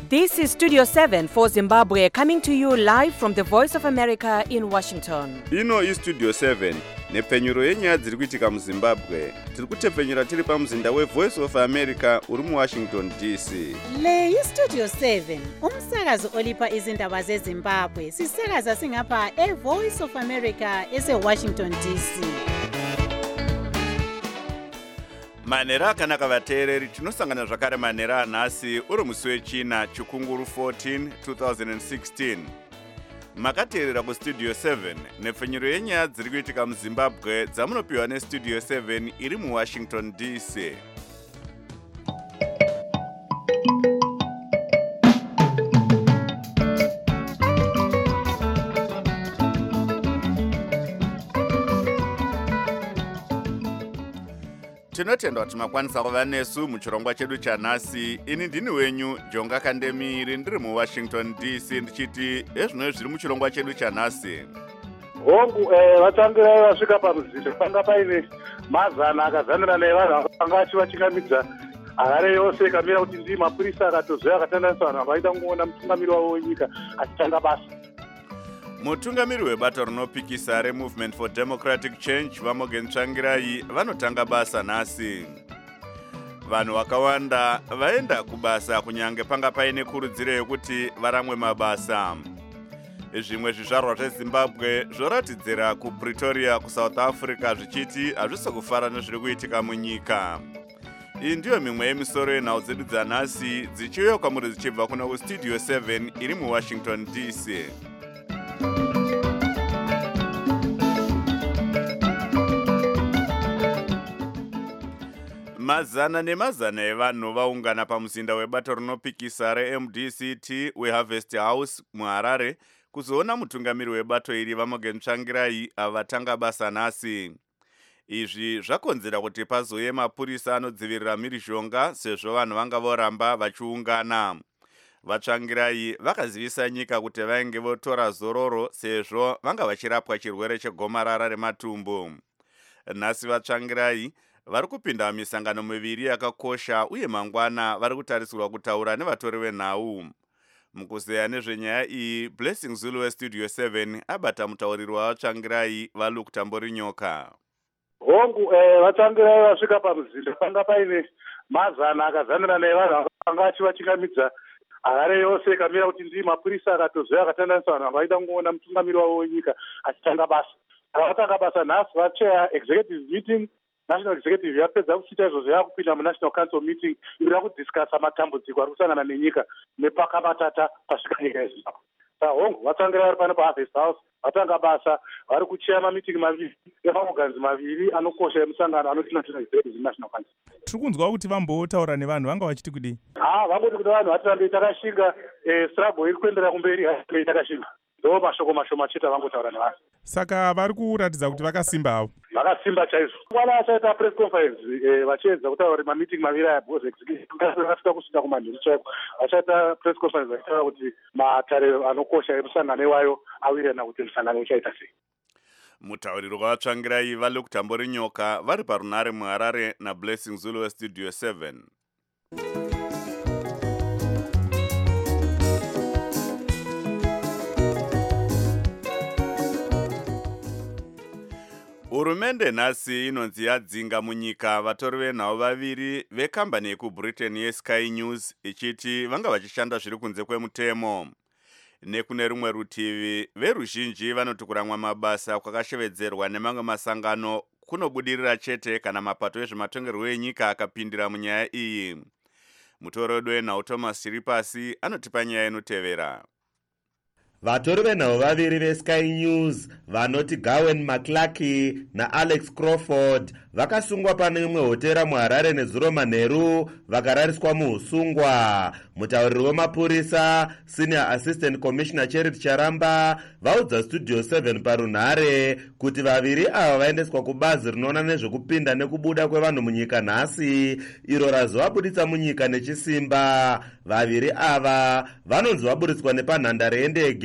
This is Studio 7 for Zimbabwe, coming to you live from the Voice of America in Washington. Ino is Studio 7, nepfenyuro yenyaya dziri kuitika muZimbabwe. Tiri kutepfenyura tiri pamuzinda weVoice of America uri muWashington DC. Le iStudio 7, umsakazo olipa izindaba zeZimbabwe. Sisakaza singapha eVoice of America eseWashington DC. Manera akanaka vateereri, tinosangana zvakare manera anhasi uri musi wechina chikunguru 14 2016. Makateerera kuStudio 7 nepfenyuro yenyaya dziri kuitika muZimbabwe dzamunopiwa neStudio 7 iri muWashington DC. Tinotenda kuti makwanisa kuva nesu muchirongwa chedu chanhasi. Ini ndini wenyu Jonga Kandemiri, ndiri muWashington DC ndichiti ezvino zviri muchirongwa chedu chanhasi. Hongu vatangirai vasvika pamuzinda panga paine mazana akazanira nevanhu vanga vachivachingamidza harare yose ikamira kuti ndii mapurisa akatozoya akatandanisa vanhu vavaida kungoona mutungamiri wavo wenyika achitanga basa. Mutungamiri webato rinopikisa reMovement for Democratic Change Vamogen Tsvangirai vanotanga basa nhasi. Vanhu vakawanda vaenda kubasa kunyange panga paine kurudziro yekuti varamwe mabasa. Zvimwe zvizvarwa zveZimbabwe zvoratidzira kuPretoria kuSouth Africa zvichiti hazvisi kufara nezviri kuitika munyika. Iyi ndiyo mimwe yemisoro yenhau dzedu dzanhasi dzichiuya kwamuri dzichibva kuna kuStudio 7 iri muWashington DC. Mazana nemazana evanhu vaungana pamuzinda webato rinopikisa reMDCT weHarvest House muHarare kuzoona mutungamiri webato iri Vamogen Tsvangirai avatanga basa nhasi. Izvi zvakonzera kuti pazouye mapurisa anodzivirira mhirizhonga sezvo vanhu vanga voramba vachiungana. VaTsvangirai vakazivisa nyika kuti vainge votora zororo sezvo vanga vachirapwa chirwere chegomarara rematumbu. Nhasi vaTsvangirai vari kupinda misangano miviri yakakosha uye mangwana vari kutarisirwa kutaura nevatori venhau. Mukuzeya nezvenyaya iyi, Blessing Zulu weStudio 7 abata mutauriri wavaTsvangirai vaLuke Tamborinyoka. Hongu vatangirai vasvika pamuzinda panga paine mazana akazanira nevanhu vanga vachivachingamidza harare yose ikamira kuti ndii mapurisa akatozoya akatandanisa vanhu vavaida kungoona mutungamiri wavo wenyika achitanga basa. Vakatanga basa nhasi vacheya executive meeting. National Executive yapedza kuchita izvozvo yakupinda muNational Council meeting iri kudiscussa matambudziko ari kusangana nenyika nepakabatata pasvika nyika yeZimbabwe. Saka hongu vatangira vari pano paHarvest House vatanga basa vari kucheya mamitingi maviri emaoganzi maviri anokosha emusangano anoti National Executive National Council. Tiri kunzwa kuti vambotaura nevanhu vanga vachiti kudii? Vangoti kuti vanhu hatirambe takashinga struggle iri kuenderera kumberi hatirambe takashinga. Ndo mashoko mashoma chete vangotaura nevanhu. Saka vari kuratidza kuti vakasimba havo. Vakasimba chaizvo. Mwana achaita press conference vachiedza kutaura kuti mamitingi maviri aya boss executive akasvika kusvika kumanheru chaiko. Vachaita press conference vachitaura kuti matare anokosha emusangano iwayo awirirana kuti musangano uchaita sei. Mutauriri wavaTsvangirai vaLuke Tamborinyoka vari parunhare muHarare naBlessing Zulu weStudio 7. Hurumende nhasi inonzi yadzinga munyika vatori venhau vaviri vekambani yekuBritain yeSky News ichiti vanga vachishanda zviri kunze kwemutemo. Nekune rumwe rutivi, veruzhinji vanoti kuramwa mabasa kwakashevedzerwa nemamwe masangano kunobudirira chete kana mapato ezvematongerwo enyika akapindira munyaya iyi. Mutori wedu wenhau Thomas Chiripasi anotipa nyaya inotevera. Vatori venhau vaviri veSky News vanoti Gawen McClarky naAlex Crawford vakasungwa pane imwe hotera muHarare nezuro manheru vakarariswa muusungwa. Mutauriri wemapurisa Senior Assistant Commissioner Charity Charamba vaudza Studio 7 parunhare kuti vaviri ava vaendeswa kubazi rinoona nezvekupinda nekubuda kwevanhu munyika nhasi iro razovabuditsa munyika nechisimba. Vaviri ava vanonzi vaburitswa nepanhandare yendege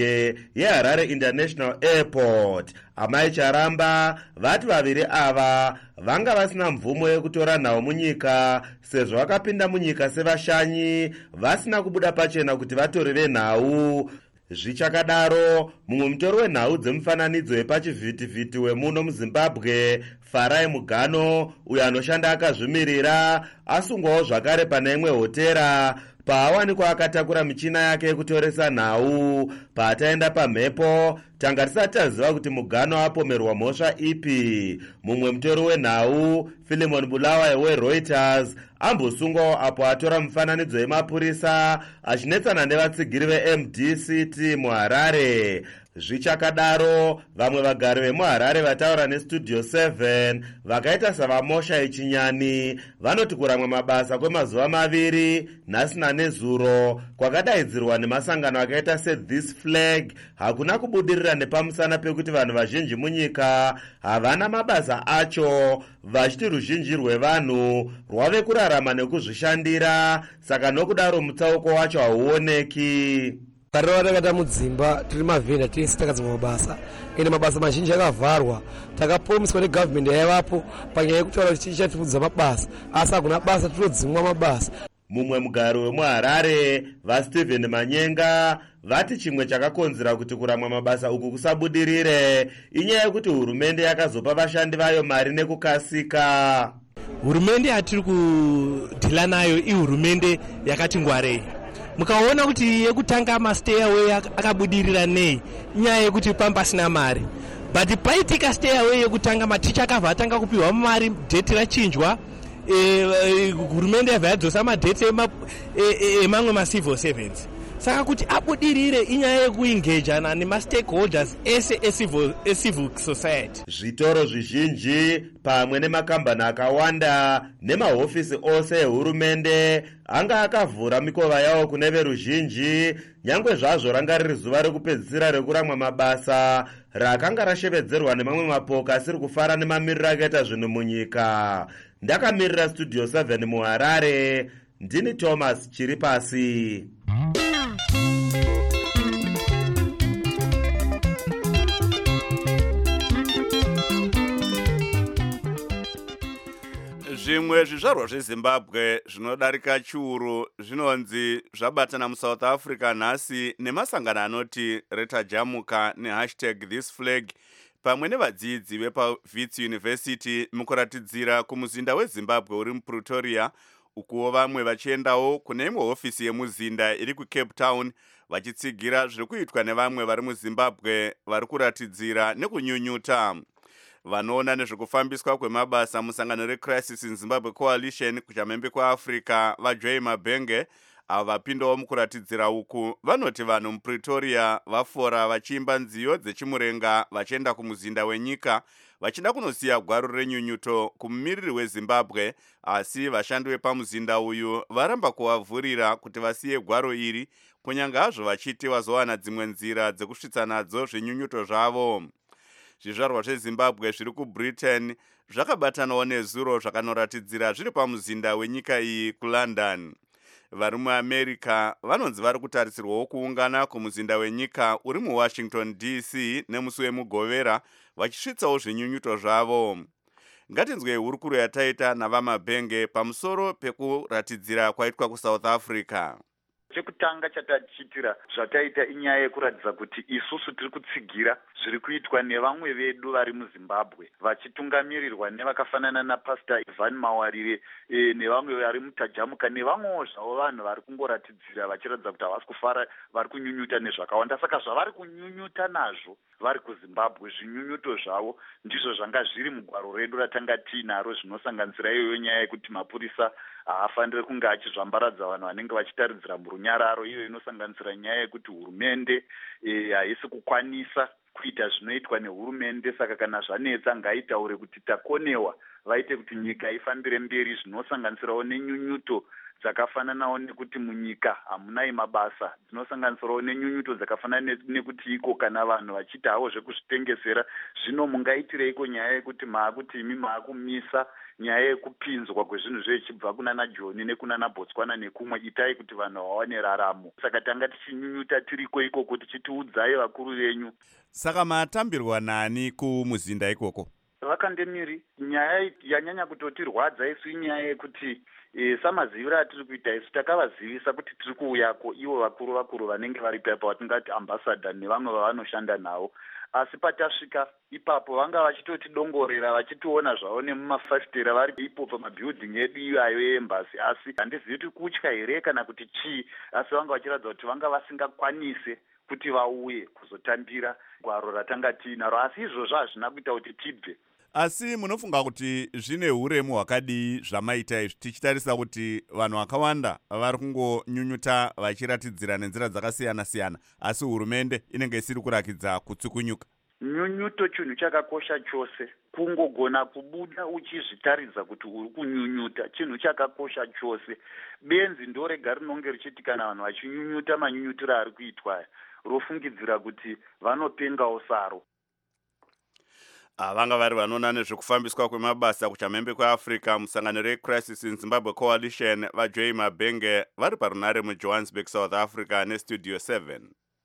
ndege yeHarare International Airport. Amai Charamba vati vaviri ava vanga vasina mvumo yekutora nhau munyika sezvo vakapinda munyika sevashanyi vasina kubuda pachena kuti vatori venhau. Zvichakadaro, mumwe mutori wenhau dzemufananidzo wepachivhitivhiti wemuno muZimbabwe, Farai Mugano, uyo anoshanda akazvimirira, asungwawo zvakare pane imwe hotera paawanikwa akatakura michina yake yekutoresa nhau. Paataenda pamhepo, tanga tisati taziva kuti Mugano apomerwa mhosva ipi. Mumwe mutori wenhau, Philemon Bulawayo weReuters, ambosungwawo apo atora mufananidzo wemapurisa achinetsana nevatsigiri veMDCT muHarare. Zvichakadaro, vamwe vagari vemuHarare vataura neStudio 7 vakaita savamosha ichinyani vanoti kuramwa mabasa kwemazuva maviri nhasi nanezuro kwakadaidzirwa nemasangano akaita seThis Flag hakuna kubudirira nepamusana pekuti vanhu vazhinji munyika havana mabasa acho, vachiti ruzhinji rwevanhu rwave kurarama nekuzvishandira, saka nokudaro mutsauko wacho hauoneki. Karora takata mudzimba tiri mavhenda tese takadzima mabasa ende mabasa mazhinji akavharwa. Takapromiswa negovernment yaivapo panyaya yekutaura kuti tichatipudza mabasa asi hakuna basa, tinodzimwa mabasa. Mumwe mugari wemuHarare vaStephen Manyenga vati chimwe chakakonzera kuti kuramwa mabasa uku kusabudirire inyaya yekuti hurumende yakazopa vashandi vayo mari nekukasika. Hurumende yatiri kudhila nayo ihurumende yakati ngwarei. Mukaona kuti yekutanga mastairway akabudirira nei nyaya yekuti pambasina mari, but paitika stairway yekutanga maticha akabva atanga kupiwa mari, date rachinjwa, hurumende yabva yadzosa madate emamwe macivil servants. Saka kuti abudirire inyaya yekuengejana nemastakeholders ese ecivil society. Zvitoro zvizhinji pamwe nemakambani akawanda nemahofisi ose ehurumende anga akavhura mikova yawo kune veruzhinji, nyangwe zvazvo ranga riri zuva rekupedzisira rekuramwa mabasa rakanga rashevedzerwa nemamwe mapoka asiri kufara nemamiriro akaita zvinhu munyika. Ndakamirira Studio 7 muHarare, ndini Thomas Chiripasi. Zvimwe zvizvarwa zveZimbabwe zvinodarika chiuru zvinonzi zvabatana muSouth Africa nhasi nemasangano anoti Reta Jamuka #This Flag pamwe nevadzidzi vepaWits University mukuratidzira kumuzinda weZimbabwe uri muPretoria, ukuwo vamwe vachiendawo kune imwe hofisi yemuzinda iri kuCape Town vachitsigira zviri kuitwa nevamwe vari muZimbabwe vari kuratidzira nekunyunyuta. Vanoona nezvekufambiswa kwemabasa musangano reCrisis in Zimbabwe Coalition kuchamhembe kwaAfrica vaJoy Mabhenge avo vapindawo mukuratidzira uku vanoti vanhu muPretoria vafora vachiimba nziyo dzechimurenga vachienda kumuzinda wenyika vachida kunosiya gwaro renyunyuto kumumiriri weZimbabwe, asi vashandi vepamuzinda uyu varamba kuvavhurira kuti vasiye gwaro iri kunyange hazvo vachiti vazowana dzimwe nzira dzekusvitsa nadzo zvenyunyuto zvavo. Zvizvarwa zveZimbabwe zviri kuBritain zvakabatanawo nezuro zvakanoratidzira zviri pamuzinda wenyika iyi kuLondon. Vari muAmerica vanonzi vari kutarisirwawo kuungana kumuzinda wenyika uri muWashington DC nemusi wemugovera vachisvitsawo zvinyunyuto zvavo. Ngatinzwei hurukuro yataita navaMabhenge pamusoro pekuratidzira kwaitwa kuSouth Africa. Chekutanga chatachitira zvataita inyaya yekuratidza kuti isusu tiri kutsigira zviri kuitwa nevamwe vedu vari muZimbabwe vachitungamirirwa nevakafanana naPastor Ivan Mawarire nevamwe vari muTajamuka nevamwewo zvavo vanhu vari kungoratidzira vachiratidza kuti havasi kufara, vari kunyunyuta nezvakawanda. Saka zvavari kunyunyuta nazvo vari kuZimbabwe, zvinyunyuto zvavo ndizvo zvanga zviri mugwaro redu ratanga tiinaro, zvinosanganisira iyoyo nyaya yekuti mapurisa haafaniri kunge achizvambaradza vanhu vanenge vachitaridzira murunyararo, iyo inosanganisira nyaya yekuti hurumende haisi kukwanisa kuita zvinoitwa nehurumende. Saka kana zvanetsa ngaitaure kuti takonewa, vaite kuti nyika ifambire mberi, zvinosanganisirawo nenyunyuto dzakafananawo nekuti munyika hamunai mabasa, dzinosanganisirawo nenyunyuto dzakafanana nekuti iko kana vanhu vachiita havo zvekuzvitengesera. Zvino mungaitireiko nyaya yekuti maakuti imi maakumisa nyaya yekupinzwa kwezvinhu zvechibva kunana Joni nekunana Botswana nekumwe? Itai kuti vanhu vawane raramo. Saka tanga tichinyunyuta tiriko ikoko tichitiudzai vakuru venyu. Saka matambirwa nani kumuzinda ikoko? Vakandemiri. Nyaya yanyanya kutotirwadza isu inyaya yekuti samazivira atiri kuita isu takavazivisa kuti tiri kuuyako ivo vakuru vanenge vari paipa vatingati ambassador nevamwe vavanoshanda navo. Asi patasvika ipapo vanga vachitotidongorera vachitiona zvavo nemumafasitera vari ipo pamabhilding edu iwayo embassy. Asi handizivi kuti kutya here kana kuti chii, asi vanga vachiratidza kuti vanga vasingakwanise kuti vauye kuzotambira gwaro ratanga tiinaro. Asi izvozvo hazvina kuita kuti tibve. Asi munofunga kuti zvine uremu hwakadii zvamaita izvi, tichitarisa kuti vanhu vakawanda vari kungonyunyuta vachiratidzira nenzira dzakasiyana-siyana, asi hurumende inenge isiri kurakidza kutsukunyuka? Nyunyuto chinhu chakakosha chose. Kungogona kubuda uchizvitaridza kuti uri kunyunyuta chinhu chakakosha chose. Benzi ndorega rinonge richiti kana vanhu vachinyunyuta manyunyutiro ari kuitwa rofungidzira kuti vanopengawo saro. Vanga vari vanoona nezvekufambiswa kwemabasa kuchamhembe kweAfrica musangano reCrisis in Zimbabwe Coalition vaJoy Mabenge vari parunare muJohannesburg, South Africa neStudio 7.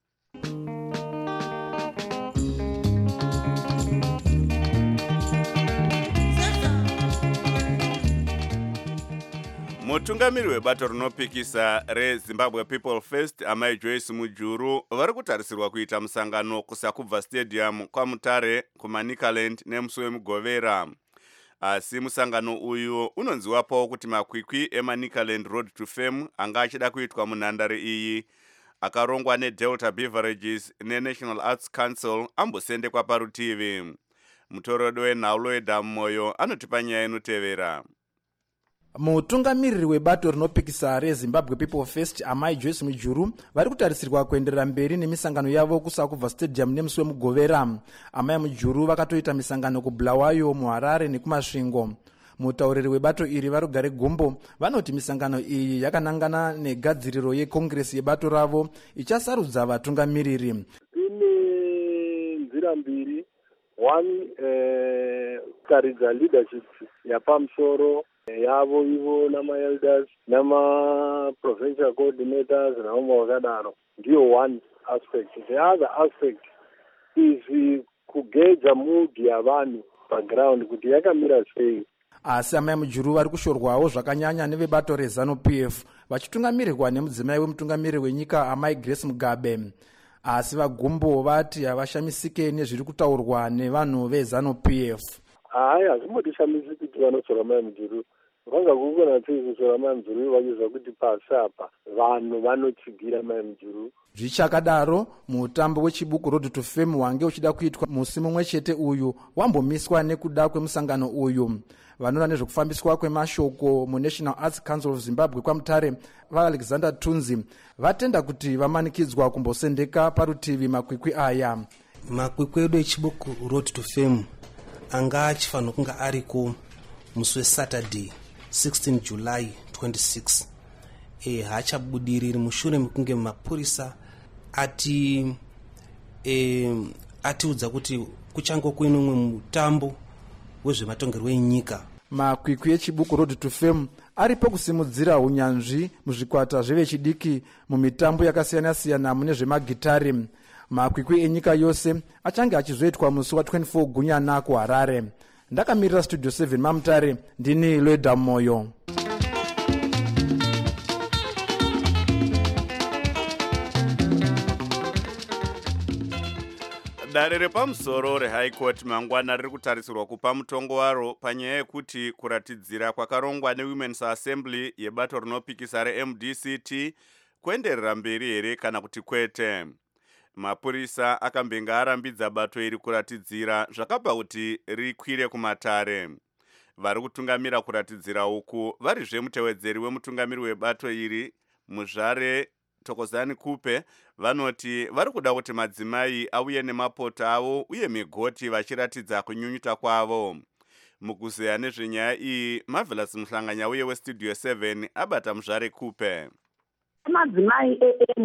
Mutungamiri webato rinopikisa reZimbabwe People First Amai Joyce Mujuru vari kutarisirwa kuita musangano kuSakubva Stadium kwaMutare kuManicaland nemusi wemugovera. Asi musangano uyu unonziwapo kuti makwikwi eManicaland Road to Fame anga achida kuitwa munhandare iyi akarongwa neDelta Beverages neNational Arts Council ambosendekwa parutivi. Mutorodo wenhaulo weDhamoyo anotipa nyaya inotevera. Mutungamiriri webato rinopikisa reZimbabwe People First Amai Joyce Mujuru vari kutarisirwa kuenderera mberi nemisangano yavo kuSakubva Stadium nemusi wemugovera. Amai Mujuru vakatoita misangano kuBulawayo, muHarare nekuMasvingo. Mutauriri webato iri varugare Gumbo vanoti misangano iyi yakanangana negadziriro yekongresi yebato ravo ichasarudza vatungamiriri. Ine nzira mbiri. One, karidza leadership yapamusoro yavo ivo namaelders nama-provincial coordinators navamwe vakadaro. Ndiyo one aspect. The other aspect is kugeja mood yavanhu paground kuti yakamira sei. Asi Amai Mujuru vari kushorwawo zvakanyanya nevebato reZANU-PF vachitungamirirwa nemudzimai wemutungamiri wenyika Amai Grace Mugabe. Asi vaGumbo vati havashamisike nezviri kutaurwa nevanhu veZANU-PF. Hazvimbotishamisi kuti vanotsvaka Amai Mujuru. Vanga kukona kutsvaka Amai Mujuru vachizva kuti pasi apa vanhu vanotsigira Amai Mujuru. Zvichakadaro, mutambo wechibuku Road to Fame wange uchida kuitwa musi mumwe chete uyu wambomiswa nekuda kwemusangano uyu. Vanoona nezvekufambiswa kwemashoko muNational Arts Council of Zimbabwe kwaMutare vaAlexander Tunzi vatenda kuti vamanikidzwa kumbosendeka parutivi makwikwi aya. Makwikwi edu echibuku Road to Fame anga achifanira kunga ariko musi weSaturday 16 July 26. Haachabudiriri mushure mekunge mapurisa atiudza kuti kuchango kuine umwe mutambo wezvematongerwo enyika. Makwikwi echibuku Road to Fame aripo kusimudzira unyanzvi muzvikwata zvevechidiki mumitambo yakasiyana-siyana mune zvemagitari. Makwikwi enyika yose achange achizoitwa musi wa24 Gunyana kuHarare. Ndakamirira Studio 7 maMutare, ndini Loida Moyo. Dare repamusoro reHigh Court mangwana riri kutarisirwa kupa mutongo waro panyaya yekuti kuratidzira kwakarongwa neWomen's Assembly yebato rinopikisa reMDCT kuenderera mberi here kana kuti kwete. Mapurisa akambenga arambidza bato iri kuratidzira zvakabva kuti rikwire kuMatare. Vari kutungamira kuratidzira uku varizve mutevedzeri wemutungamiri webato iri Muzvare Thokozani Kupe vanoti vari kuda kuti madzimai auye nemapoto avo uye migoti vachiratidza kunyunyuta kwavo. mukuzeya nezvenyaya iyi Marvelous Mhlanganya uye westudio 7 abata muzvare kupe. Madzimai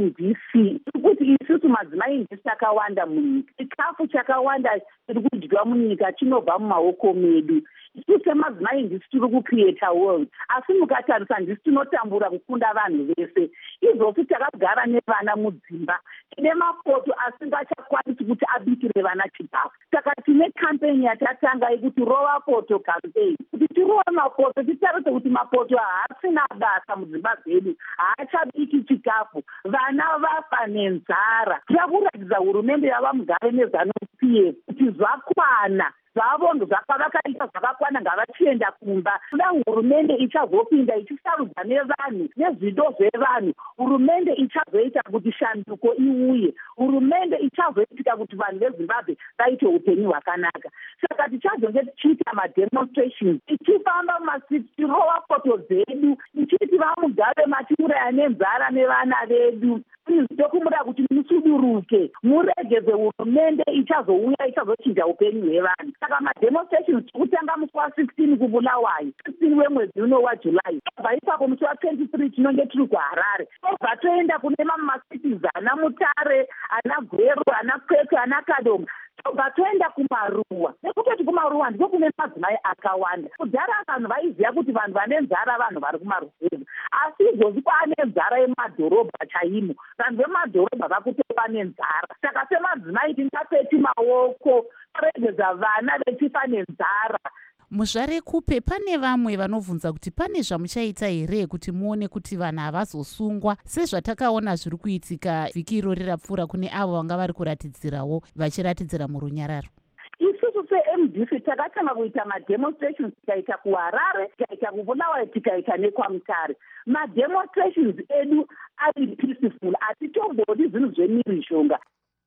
eMDC kuti isusu madzimai ndisi takawanda munyika, chikafu chakawanda tiri kudyiwa munyika chinobva mumaoko medu. Isusu semadzimai ndisi tiri kucreata world, asi mukatarisa ndisi tinotambura kukunda vanhu vese. Izvozvo takagara nevana mudzimba, tine mapoto asingachakwanisi kuti abikire vana chikafu. Saka tine kampeni yatatanga yekuti rova poto campaign, kuti tirova mapoto, titarise kuti mapoto haasina basa mudzimba dzedu, haachabiki chikafu, vana vafa nenzara. Tira kuratidza hurumende yava mugare neZANU-PF kuti zvakwana zvavo zvakavakaita zvakakwana, ngavachienda kumba. Kuda hurumende ichazopinda ichisarudza nevanhu nezvido zvevanhu, hurumende ichazoita kuti shanduko iuye, hurumende ichazoita kuti vanhu veZimbabwe vaite upenyu hwakanaka. Saka tichazonge tichiita mademonstrations, tichifamba mumasiti, tirova poto dzedu, tichiti vamugare matiuraya nenzara nevana vedu. Tinokumbura kuti musuduruke, muregeze hurumende ichazouya ichazochinja upenyu hwevanhu. Saka mademonstrations tikutanga musi wa16 kuBulawayo, 16 wemwedzi uno waJulayi. Tobva ipapo musi wa23 tinonge tiri kuHarare. Tobva toenda kune mamwe masities ana Mutare, ana Gweru, ana Kwekwe, ana Kadomo. Tobva toenda kuMaruwa. Nekutoti kuMaruwa ndiko kune madzimai akawanda. Kudhara vanhu vaiziva kuti vanhu vane nzara vanhu vari kumaruzevha, asi izvozvi kwaane nzara yemadhorobha chaimo. Vanhu vemadhorobha vakutopa nenzara. Saka semadzimai tingapeti maoko kuregedza vana vechifa nenzara. Muzvare kupe pane vamwe vanovhunza kuti pane zvamuchaita here kuti muone kuti vanhu havazosungwa sezvatakaona zviri kuitika vhiki irori rapfuura kune avo vanga vari kuratidzirawo vachiratidzira murunyararo? Isusu seMDC takatanga kuita mademonstrations, tikaita kuHarare, tikaita kuBulawayo, tikaita nekwaMutare. Mademonstrations edu ari peaceful, atitombodi zvinhu zvemhirizhonga.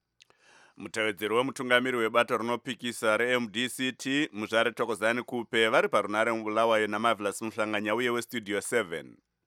Mutevedzeri wemutungamiri webato rinopikisa reMDCT muzvare Thokozani Kupe vari parunare muBulawayo naMarvelous Mhlanganya uye westudio 7.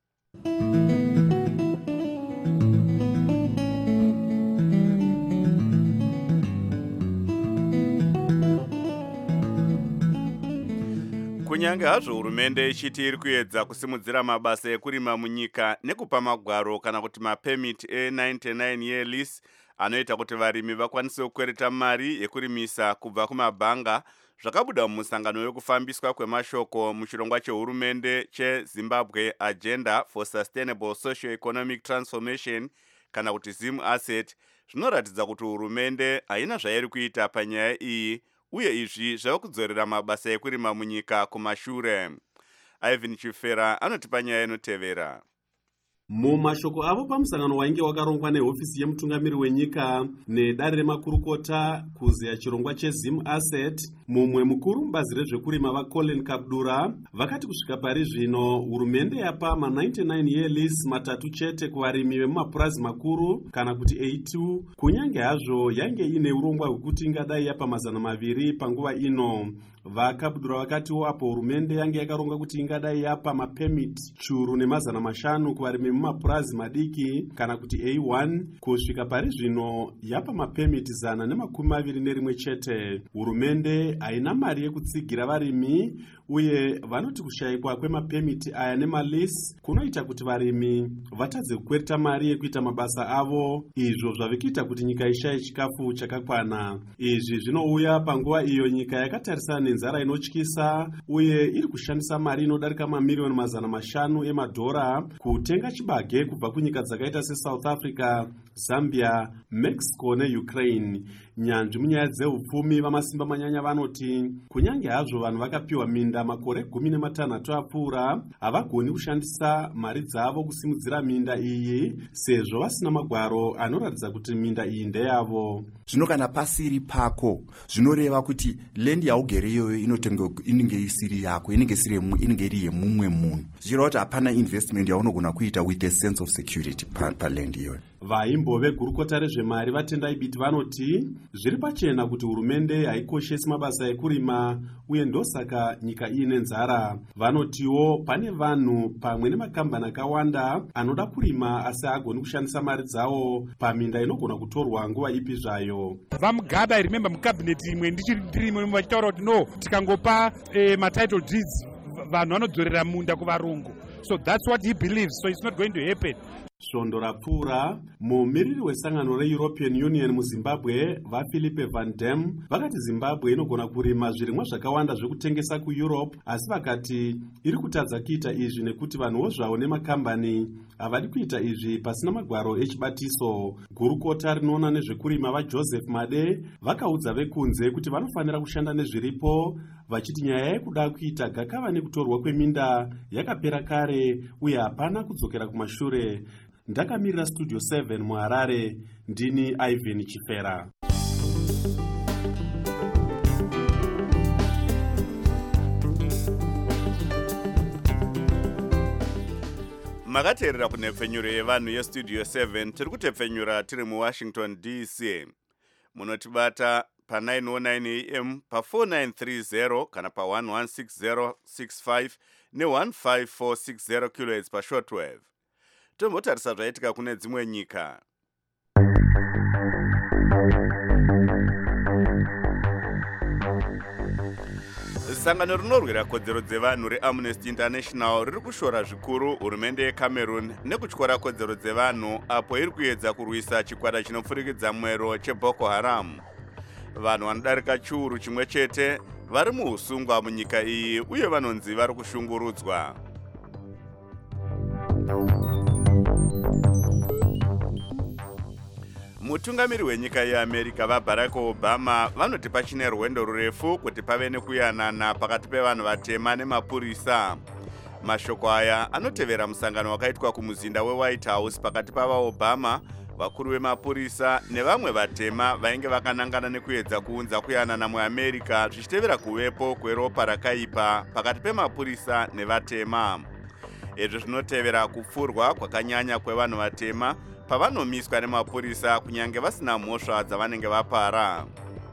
Kunyange hazvo hurumende ichiti iri kuedza kusimudzira mabasa ekurima munyika nekupa magwaro kana kuti mapemiti e99 year lease anoita kuti varimi vakwanise kukwereta mari yekurimisa kubva kumabhanga, zvakabuda mumusangano wekufambiswa kwemashoko muchirongwa chehurumende cheZimbabwe Agenda for Sustainable Socio-Economic Transformation kana kuti ZIM Asset, zvinoratidza kuti hurumende haina zvairi kuita panyaya iyi, uye izvi zvava kudzorera mabasa ekurima munyika kumashure. Ivan Chifera anotipa nyaya inotevera. Mumashoko avo pamusangano wainge wakarongwa nehofisi yemutungamiri wenyika nedare remakurukota kuzeya chirongwa cheZIM Asset, mumwe mukuru mubazi rezvekurima vaColin Kabdura vakati kusvika pari zvino hurumende yapa ma99 year lease matatu chete kuvarimi vemumapurazi makuru kana kuti A2, kunyange hazvo yange ine urongwa hwekuti ingadai yapa mazana maviri panguva ino. VaKabdura vakatiwo apo hurumende yange yakaronga kuti ingadai yapa mapemiti churu nemazana mashanu kuvarimi mumapurazi madiki kana kuti A1, kusvika pari zvino yapa mapemiti 121 chete. Hurumende haina mari yekutsigira varimi, uye vanoti kushayikwa kwemapemiti aya nemalisi kunoita kuti varimi vatadze kukwereta mari yekuita mabasa avo, izvo zvavikiita kuti nyika ishaye chikafu chakakwana. Izvi zvinouya panguva iyo nyika yakatarisana nenzara inotyisa, uye iri kushandisa mari inodarika mamiliyoni 500 emadhora kutenga chibage kubva kunyika dzakaita seSouth Africa, Zambia, Mexico neUkraine. Nyanzvi munyaya dzeupfumi vamasimba manyanya vanoti kunyange hazvo vanhu vakapiwa minda makore 13 apfuura, havagoni kushandisa mari dzavo kusimudzira minda iyi sezvo vasina magwaro anoratidza kuti minda iyi ndeyavo. Zvino kana pasiri pako zvinoreva kuti lendi yaugere iyoyo inenge isiri yako, inenge iri yemumwe munhu. Zvireva kuti hapana investment yaunogona kuita with a sense of security palendi iyoyo. vaimbove gurukota rezvemari vatendai biti vanoti zviri pachena kuti hurumende haikoshesi mabasa ekurima uye ndosaka nyika iine nzara. Vanotiwo pane vanhu pamwe nemakambani akawanda anoda kurima asi haagoni kushandisa mari dzawo paminda inogona kutorwa nguva ipi zvayo. vamugabe I remember mukabineti imwe ndichirimo vachitaura kuti no tikangopa matitle deeds vanhu vanodzorera munda kuvarungu. So that's what he believes, so it's not going to happen. Svondo rapfuura, mumiriri wesangano reEuropean Union muZimbabwe vaPhilippe Van Dam vakati Zimbabwe inogona kurima zvirimwa zvakawanda zvekutengesa kuEurope, asi vakati iri kutadza kuita izvi nekuti vanhuwo zvavo nemakambani havadi kuita izvi pasina magwaro echibatiso. Gurukota rinoona nezvekurima vaJoseph Made vakaudza vekunze kuti vanofanira kushanda nezviripo, vachiti nyaya yekuda kuita gakava nekutorwa kweminda yakapera kare uye hapana kudzokera kumashure. Ndakamirira Studio 7 muHarare, ndini Ivan Chifera. makateerera kunhepfenyuro yevanhu yestudio 7 tiri kutepfenyura tiri muWashington DC. Munotibata pa909 AM pa4930 kana pa11665 ne15460 kHz pashortwave. Tombotarisa zvaitika kune dzimwe nyika. Sangano rinorwira kodzero dzevanhu reAmnesty International riri kushora zvikuru hurumende yeCameroon nekutyora kodzero dzevanhu apo iri kuedza kurwisa chikwata chinopfurikidza mwero cheBoko Haram. Vanhu vanodarika chiuru chimwe chete vari muusungwa munyika iyi uye vanonzi vari kushungurudzwa. Mutungamiri wenyika yeAmerica vaBarack Obama vanoti pachine rwendo rurefu kuti pave nekuyanana pakati pevanhu vatema nemapurisa. Mashoko aya anotevera musangano wakaitwa kumuzinda weWhite House pakati pavaObama, vakuru vemapurisa nevamwe vatema vainge vakanangana nekuedza kuunza kuyanana muAmerica zvichitevera kuvepo kweropa rakaipa pakati pemapurisa nevatema. Izvi zvinotevera kupfurwa kwakanyanya kwevanhu vatema pavanomiswa nemapurisa kunyange vasina mhosva dzavanenge vapara.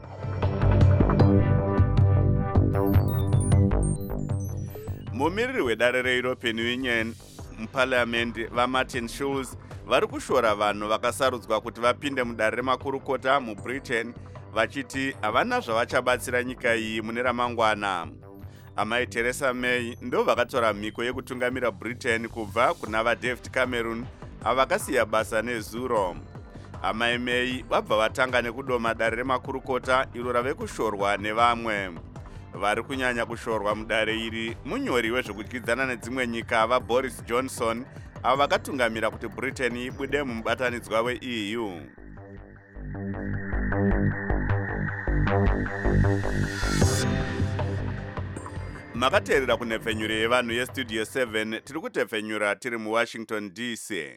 Mumiriri wedare reEuropean Union muParliament vaMartin Schulz vari kushora vanhu vakasarudzwa kuti vapinde mudare remakurukota muBritain vachiti havana zvavachabatsira nyika iyi mune ramangwana. Amai Theresa May ndo vakatora mhiko yekutungamira Britain kubva kuna vaDavid Cameron avakasiya basa nezuro. Amai May vabva vatanga nekudoma dare remakurukota iro rave kushorwa nevamwe. Vari kunyanya kushorwa mudare iri munyori wezvekudyidzana nedzimwe nyika vaBoris Johnson avo vakatungamira kuti Britain ibude mumubatanidzwa weEU. Makateerera kunhepfenyuro yevanhu yestudio 7 tiri kutepfenyura tiri muWashington DC.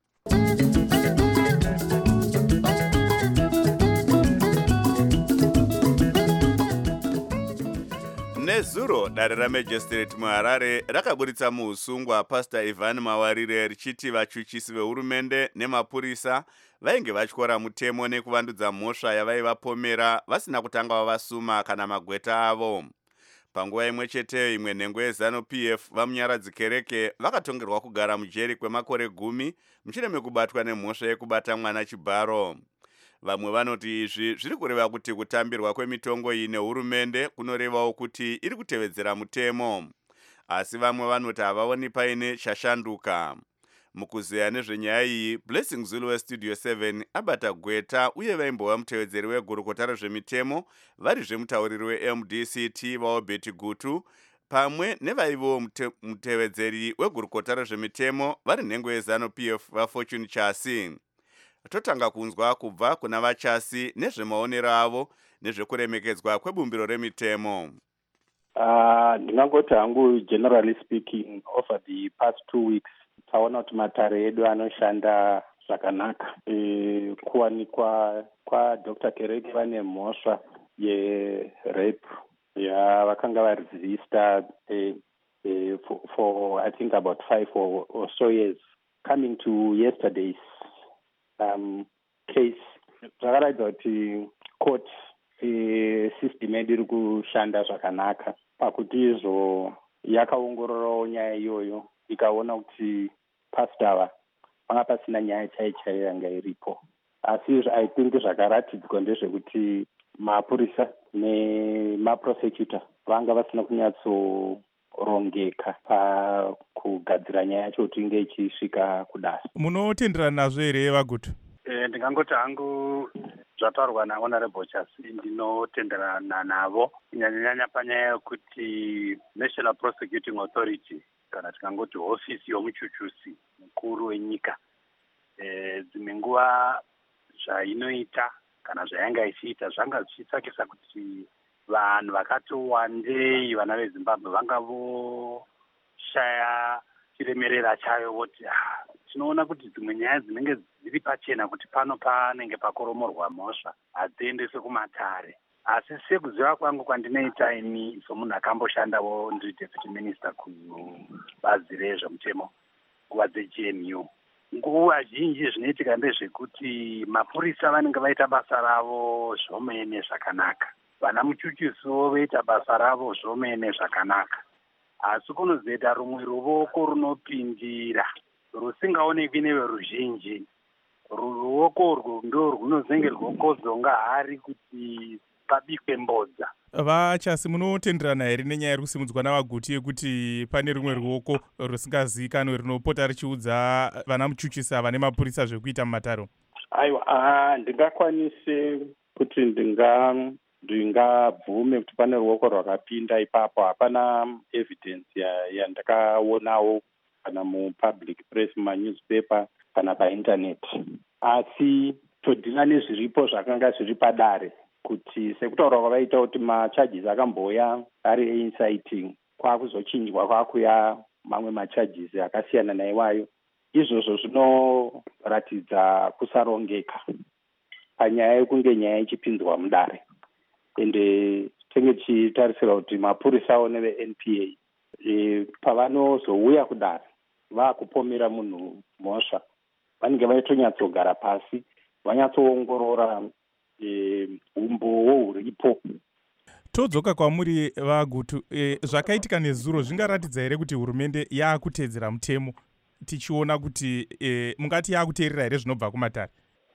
Nezuro dare raMagistrate muHarare rakaburitsa muusungwa Pastor Ivan Mawarire richiti vachuchisi vehurumende nemapurisa vainge vatyora mutemo nekuvandudza mhosva yavaivapomera vasina kutanga vavasuma kana magweta avo. Panguva imwe cheteyo imwe nhengo yeZanu-PF vamunyaradzi kereke vakatongerwa kugara mujeri kwemakore 10 mushure mekubatwa nemhosva yekubata mwana chibharo. Vamwe vanoti izvi zviri kureva kuti kutambirwa kwemitongo iyi nehurumende kunorevawo kuti iri kutevedzera mutemo. Asi vamwe vanoti havaoni paine chashanduka. Mukuzeya nezvenyaya iyi, Blessing Zulu weStudio 7 abata gweta uye vaimbova mutevedzeri wegurukota rezvemitemo vari zvemutauriri weMDCT vaObeti Gutu pamwe nevaivo mutevedzeri wegurukota rezvemitemo vari nhengo yeZanu-PF vaFortune Chasi. Totanga kunzwa kubva kuna vaChasi nezvemaonero avo nezvekuremekedzwa kwebumbiro remitemo. Ndingangoti hangu generally speaking over the past 2 weeks taona kuti matare edu anoshanda zvakanaka. Kuwanikwa kwaDr. Kereke vane mhosva yerape vakanga varesista for I think about 5 or so years. Coming to yesterday's case zvakaratidza kuti court system yedu iri kushanda zvakanaka pakuti izvo yakaongororawo nyaya iyoyo ikaona kuti pastor ava vanga pasina nyaya chaichaiyo yanga iripo. Asi I think zvakaratidzwa ndezvekuti mapurisa nemaprosecutor vanga vasina kunyatsorongeka pakugadzira nyaya yacho kuti inge ichisvika kudasi. Munotenderana nazvo here Vagutu? Ndingangoti hangu zvataurwa nahonorable Chasi ndinotenderana navo kunyanya panyaya yekuti National Prosecuting Authority kana tikangoti hofisi yomuchuchusi mukuru wenyika dzimwe nguva zvainoita kana zvayanga ichiita zvanga zvichitsvakisa kuti vanhu vakati wandei vana veZimbabwe vanga voshaya chiremerera chayo voti tinoona kuti dzimwe nyaya dzinenge dziri pachena kuti pano panenge pakoromorwa mhosva hadziendeswe kumatare. Asi sekuziva kwangu kwandinoita ini somunhu akamboshandawo ndiri deputy minister kubazi rezvemutemo nguva dzeGNU, nguva zhinji zvinoitika ndezvekuti mapurisa vanenge vaita basa ravo zvomene zvakanaka, vana muchuchisiwo voita basa ravo zvomene zvakanaka, asi kunozoita rumwe ruoko runopindira rusingaonekwi neveruzhinji. Ruoko urwu ndo runozenge rwokodzonga hari kuti pabikwe mbodza. Vachasi, munotenderana here nenyaya iri kusimudzwa naVagutu yekuti pane rumwe ruoko rusingazivikanwe runopota richiudza vana muchuchisi ava nemapurisa zvekuita mumataro? Aiwa, ndingakwanise kuti ndingabvume kuti pane ruoko rwakapinda ipapo. Hapana evidence yandakaonawo kana mupublic press, manewspaper kana painternet, asi todhina nezviripo zvakanga zviri padare kuti sekutaura kwavaita kuti macharges akamboya ari einciting kwakuzochinjwa kwakuya mamwe macharges akasiyana naiwayo. Izvozvo zvinoratidza kusarongeka panyaya yekunge nyaya ichipinzwa mudare, ende tenge tichitarisira kuti mapurisawo neve-NPA pavanozouya kudare vaakupomera munhu mhosva vanenge vaitonyatsougara pasi vanyatsoongorora umbowo huripo. Todzoka kwamuri Vagutu, zvakaitika nezuro zvingaratidza here kuti hurumende yaakutedzera mutemo, tichiona kuti mungati yaakuteerera here zvinobva kumatare?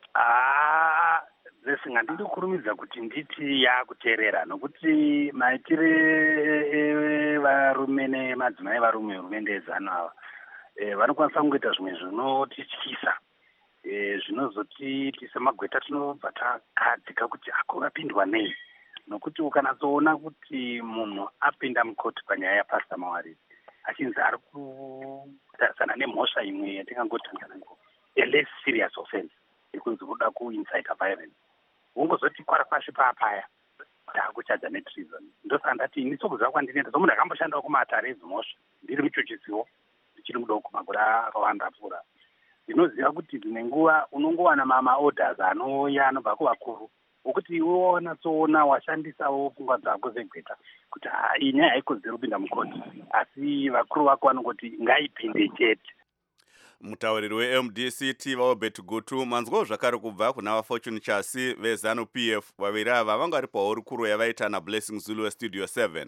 Zesinga ndiri kurumidza kuti nditi yaakuteerera, nokuti maitire varume nemadzimai varume hurumende yezano ava vanokwanisa kungoita zvimwe zvinotityisa, zvinozoti tisemagweta tinobva takadzika kuti akuvapindwa nei, nokuti ukanatsoona kuti munhu apinda mukoti panyaya yapastor Mawarire achinzi ari kutarisana nemhosva imwe yatingangotanga nango a less serious offense yekunzi kuda kuincita violence, ungozoti kwara pashi papaya taakuchaja netreason. Ndosaka ndati ini sokuziva kwandinoenda somunhu akamboshandawo kumatare ezimhosva ndiri muchuchisiwo ndichiri mudoko makore akawanda apfuura, ndinoziva kuti dzimwe nguva unongowana maorders anouya anobva kuvakuru wokuti iwe wanatsoona washandisawo pfungwa dzako segweta kuti iyi nyaya haikodzeri kupinda mukoti, asi vakuru vako vanongoti ngaipinde chete. Mutauriri weMDCT vaObert Gutu, manzwawo zvakare kubva kuna vaFortune Chasi veZanu PF. Vaviri ava vanga vari paurukuru yavaita naBlessing Zulu weStudio 7.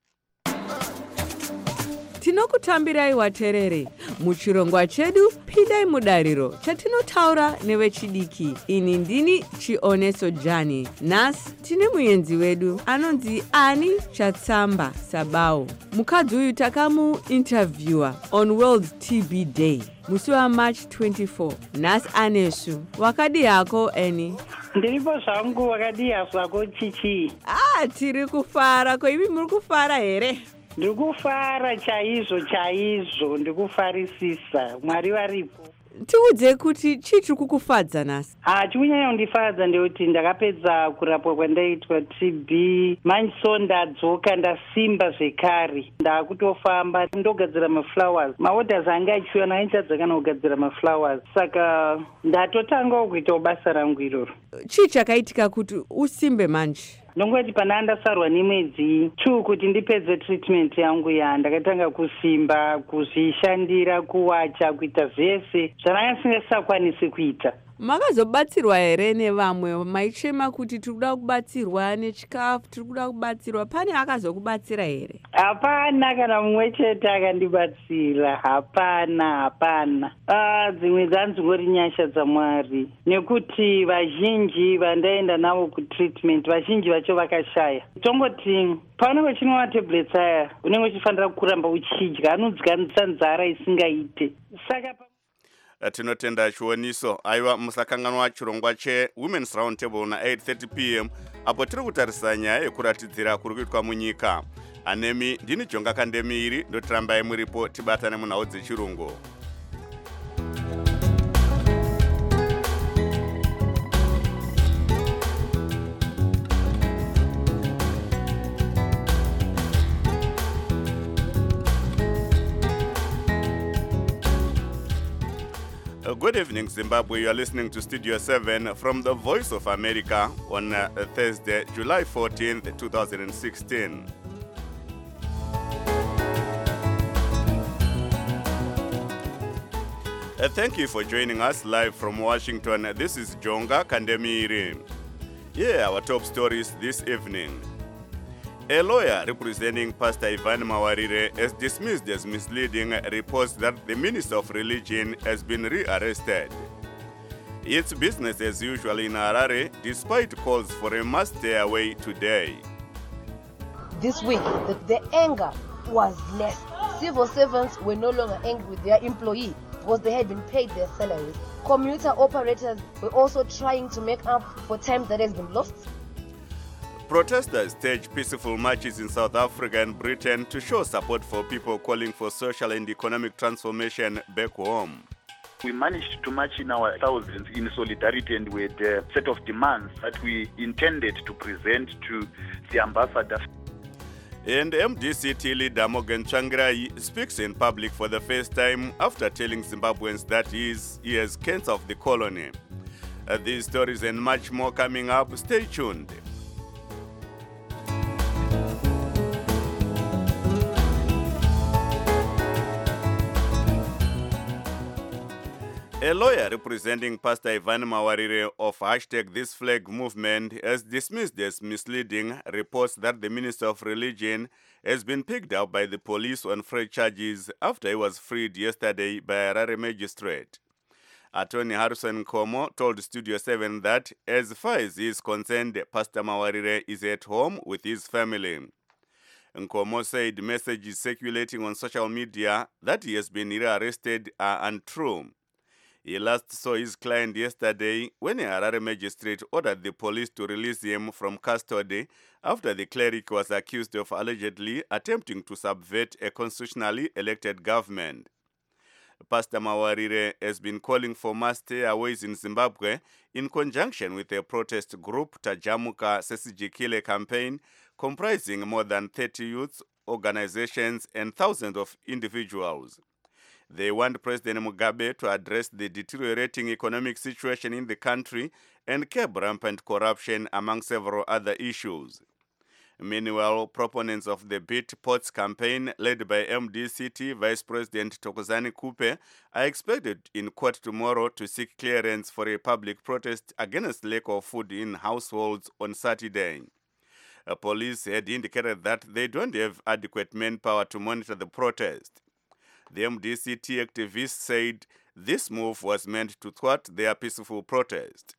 Tinokutambirai waterere muchirongwa chedu pindai mudariro chatinotaura nevechidiki. Ini ndini Chioneso Jani. Nhasi tine muenzi wedu anonzi Ani Chatsamba Sabao. Mukadzi uyu takamuinterviewa on World TB Day musi waMarch 24. Nhasi anesu wakadi yako Eni? Ndiripo zvangu, wakadi zvako Chichi? Tiri kufara. Ko ivi muri kufara here? Ndikufara chaizvo, ndikufarisisa. Mwari varipo. Tiudze kuti chii chiri kukufadza nhasi? Chikunyanya kundifadza ndekuti ndakapedza kurapwa kwandaitwa TB, manyiso ndadzoka ndasimba zvekare, ndakutofamba ndogadzira maflowers. Maorders anga achiuya nainchadza kana kugadzira maflowers, saka ndatotangawo kuitawo basa rangu iroro. Chii chakaitika kuti usimbe manje? Ndongoti pana ndasarwa nemwedzi 2 kuti ndipedze treatment yangu ndakatanga kusimba, kuzvishandira, kuwacha, kuita zvese zvandanga singasakwanisi kuita. makazobatsirwa here nevamwe? Maichema kuti tiri kuda kubatsirwa nechikafu, tiri kuda kubatsirwa. Pane akazokubatsira here? Hapana, kana mumwe chete akandibatsira. Hapana. Dzimwe dzanzingori nyasha dzaMwari, nekuti vazhinji vandaenda navo kutreatment, vazhinji vacho vakashaya. Tongoti paunenge uchinwa tablets aya unenge uchifanira kuramba uchidya, anodzikanisa nzara isingaite. Saka tinotenda chioniso. Aiwa, musakanganwa chirongwa cheWomen's Roundtable na 8:30 p.m. apo tiri kutarisa nyaya yekuratidzira kuri kuitwa munyika. Anemi ndini Jonga Kandemiri, ndotirambai muripo tibatane munhau dzechirungu. Good evening, Zimbabwe. You are listening to Studio 7 from the Voice of America on Thursday, July 14th, 2016. Thank you for joining us live from Washington. This is Jonga Kandemiri. Here are our top stories this evening. A lawyer representing Pastor Ivan Mawarire has dismissed as misleading reports that the Minister of Religion has been rearrested. It's business as usual in Harare, despite calls for a mass stay away today. This week, the anger was less. Civil servants were no longer angry with their employee because they had been paid their salaries. Commuter operators were also trying to make up for time that has been lost. Protesters staged peaceful marches in South Africa and Britain to show support for people calling for social and economic transformation back home. We managed to march in our thousands in solidarity and with a set of demands that we intended to present to the ambassador. And MDCT leader Morgan Tsvangirai speaks in public for the first time after telling Zimbabweans that he has cancer of the colony. These stories and much more coming up. Stay tuned. A lawyer representing Pastor Ivan Mawarire of #ThisFlag movement has dismissed as misleading reports that the Minister of Religion has been picked up by the police on fresh charges after he was freed yesterday by a Harare magistrate. Attorney Harrison Nkomo told Studio 7 that as far as he is concerned, Pastor Mawarire is at home with his family. Nkomo said messages circulating on social media that he has been rearrested are untrue. He last saw his client yesterday when a Harare magistrate ordered the police to release him from custody after the cleric was accused of allegedly attempting to subvert a constitutionally elected government. Pastor Mawarire has been calling for mass stayaways in Zimbabwe in conjunction with a protest group, Tajamuka Sesijikile campaign, comprising more than 30 youth organizations and thousands of individuals. They want President Mugabe to address the deteriorating economic situation in the country and curb rampant corruption, among several other issues. Meanwhile, proponents of the Beat Ports campaign, led by MDCT Vice President Thokozani Kupe, are expected in court tomorrow to seek clearance for a public protest against lack of food in households on Saturday. Police had indicated that they don't have adequate manpower to monitor the protest. The MDCT activists said this move was meant to thwart their peaceful protest.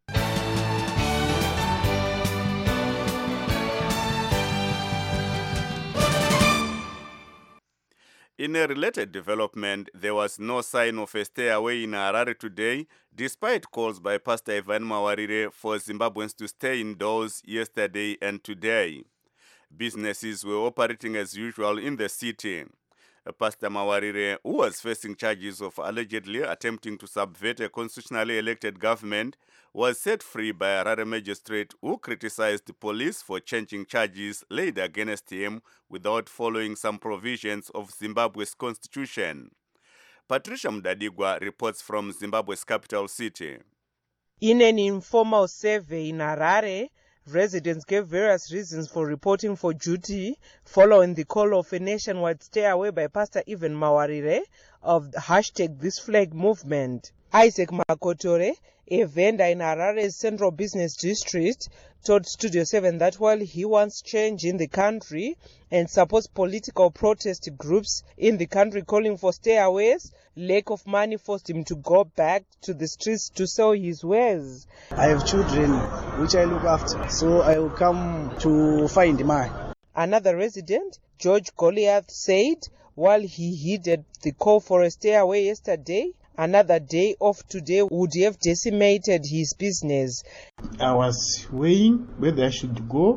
In a related development, there was no sign of a stay away in Harare today, despite calls by Pastor Ivan Mawarire for Zimbabweans to stay indoors yesterday and today. Businesses were operating as usual in the city. Pastor Mawarire, who was facing charges of allegedly attempting to subvert a constitutionally elected government, was set free by a Harare magistrate who criticized the police for changing charges laid against him without following some provisions of Zimbabwe's constitution. Patricia Mdadigwa reports from Zimbabwe's capital city. In an informal survey in Harare, residents gave various reasons for reporting for duty following the call of a nationwide stay away by Pastor Ivan Mawarire of the #ThisFlag movement. Isaac Makotore, a vendor in Harare's central business district, told Studio 7 that while he wants change in the country and supports political protest groups in the country calling for stayaways, lack of money forced him to go back to the streets to sell his wares. I have children which I look after, so I will come to find money. Another resident, George Goliath, said while he heeded the call for a stayaway yesterday, another day off today would have decimated his business. I was weighing whether I should go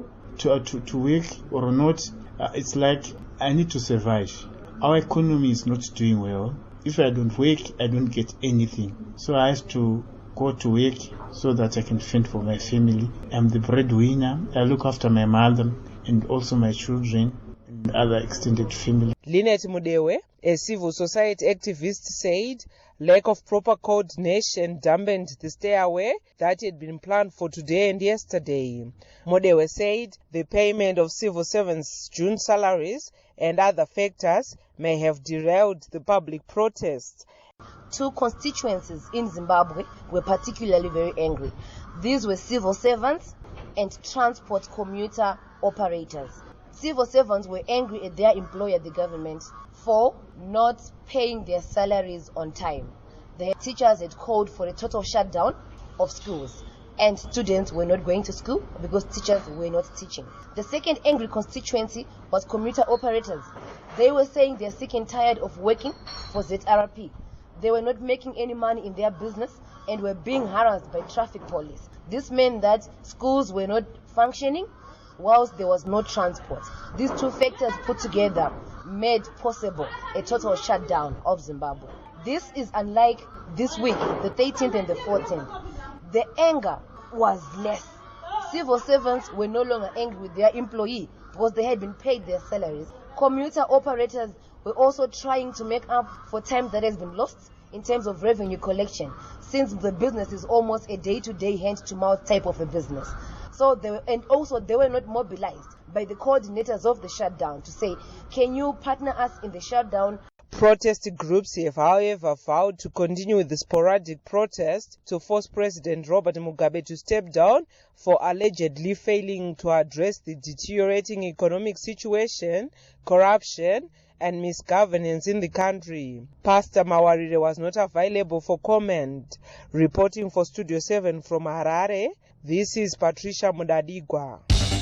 to work or not. It's like I need to survive. Our economy is not doing well. If I don't work, I don't get anything. So I have to go to work so that I can fend for my family. I'm the breadwinner. I look after my mother and also my children and other extended family. Lynette Mudewe, a civil society activist, said lack of proper coordination dampened the stayaway that had been planned for today and yesterday. Mudewe said the payment of civil servants' June salaries and other factors may have derailed the public protests. Two constituencies in Zimbabwe were particularly very angry. These were civil servants and transport commuter operators. Civil servants were angry at their employer, the government, for not paying their salaries on time. The teachers had called for a total shutdown of schools, and students were not going to school because teachers were not teaching. The second angry constituency was commuter operators. They were saying they're sick and tired of working for ZRP. They were not making any money in their business and were being harassed by traffic police. This meant that schools were not functioning whilst there was no transport. These two factors put together made possible a total shutdown of Zimbabwe. This is unlike this week, the 13th and the 14th. The anger was less. Civil servants were no longer angry with their employee because they had been paid their salaries. Commuter operators were also trying to make up for time that has been lost in terms of revenue collection, since the business is almost a day-to-day, hand-to-mouth type of a business. So they were not mobilized by the coordinators of the shutdown to say, can you partner us in the shutdown? Protest groups have, however, vowed to continue with the sporadic protest to force President Robert Mugabe to step down for allegedly failing to address the deteriorating economic situation, corruption, and misgovernance in the country. Pastor Mawarire was not available for comment. Reporting for Studio 7 from Harare, this is Patricia Mudadigwa.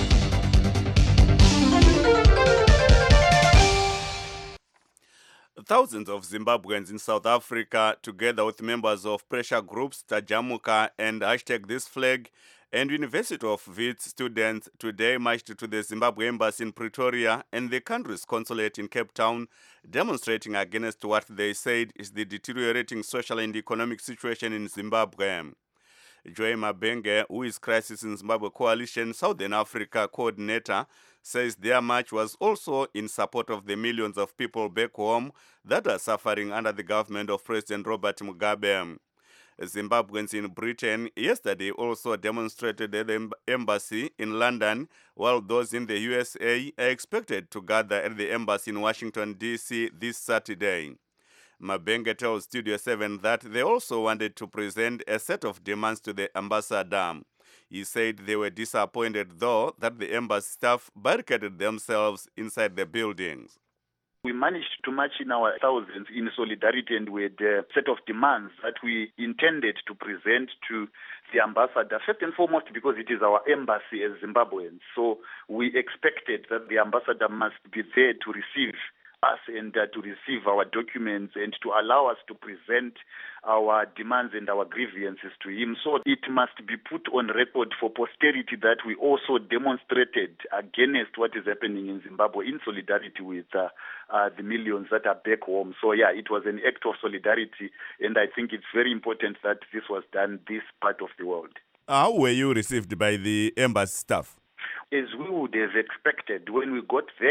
Thousands of Zimbabweans in South Africa, together with members of pressure groups Tajamuka and #ThisFlag and University of Wits students, today marched to the Zimbabwe Embassy in Pretoria and the country's consulate in Cape Town, demonstrating against what they said is the deteriorating social and economic situation in Zimbabwe. Joy Mabenge, who is Crisis in Zimbabwe Coalition Southern Africa coordinator, says their march was also in support of the millions of people back home that are suffering under the government of President Robert Mugabe. Zimbabweans in Britain yesterday also demonstrated at the embassy in London, while those in the USA are expected to gather at the embassy in Washington, D.C. this Saturday. Mabenge tells Studio 7 that they also wanted to present a set of demands to the ambassador. He said they were disappointed, though, that the embassy staff barricaded themselves inside the buildings. We managed to march in our thousands in solidarity and with a set of demands that we intended to present to the ambassador, first and foremost because it is our embassy as Zimbabweans. So we expected that the ambassador must be there to receive us and to receive our documents and to allow us to present our demands and our grievances to him. So it must be put on record for posterity that we also demonstrated against what is happening in Zimbabwe in solidarity with the millions that are back home. So yeah, it was an act of solidarity, and I think it's very important that this was done this part of the world. How were you received by the embassy staff? As we would have expected, when we got there,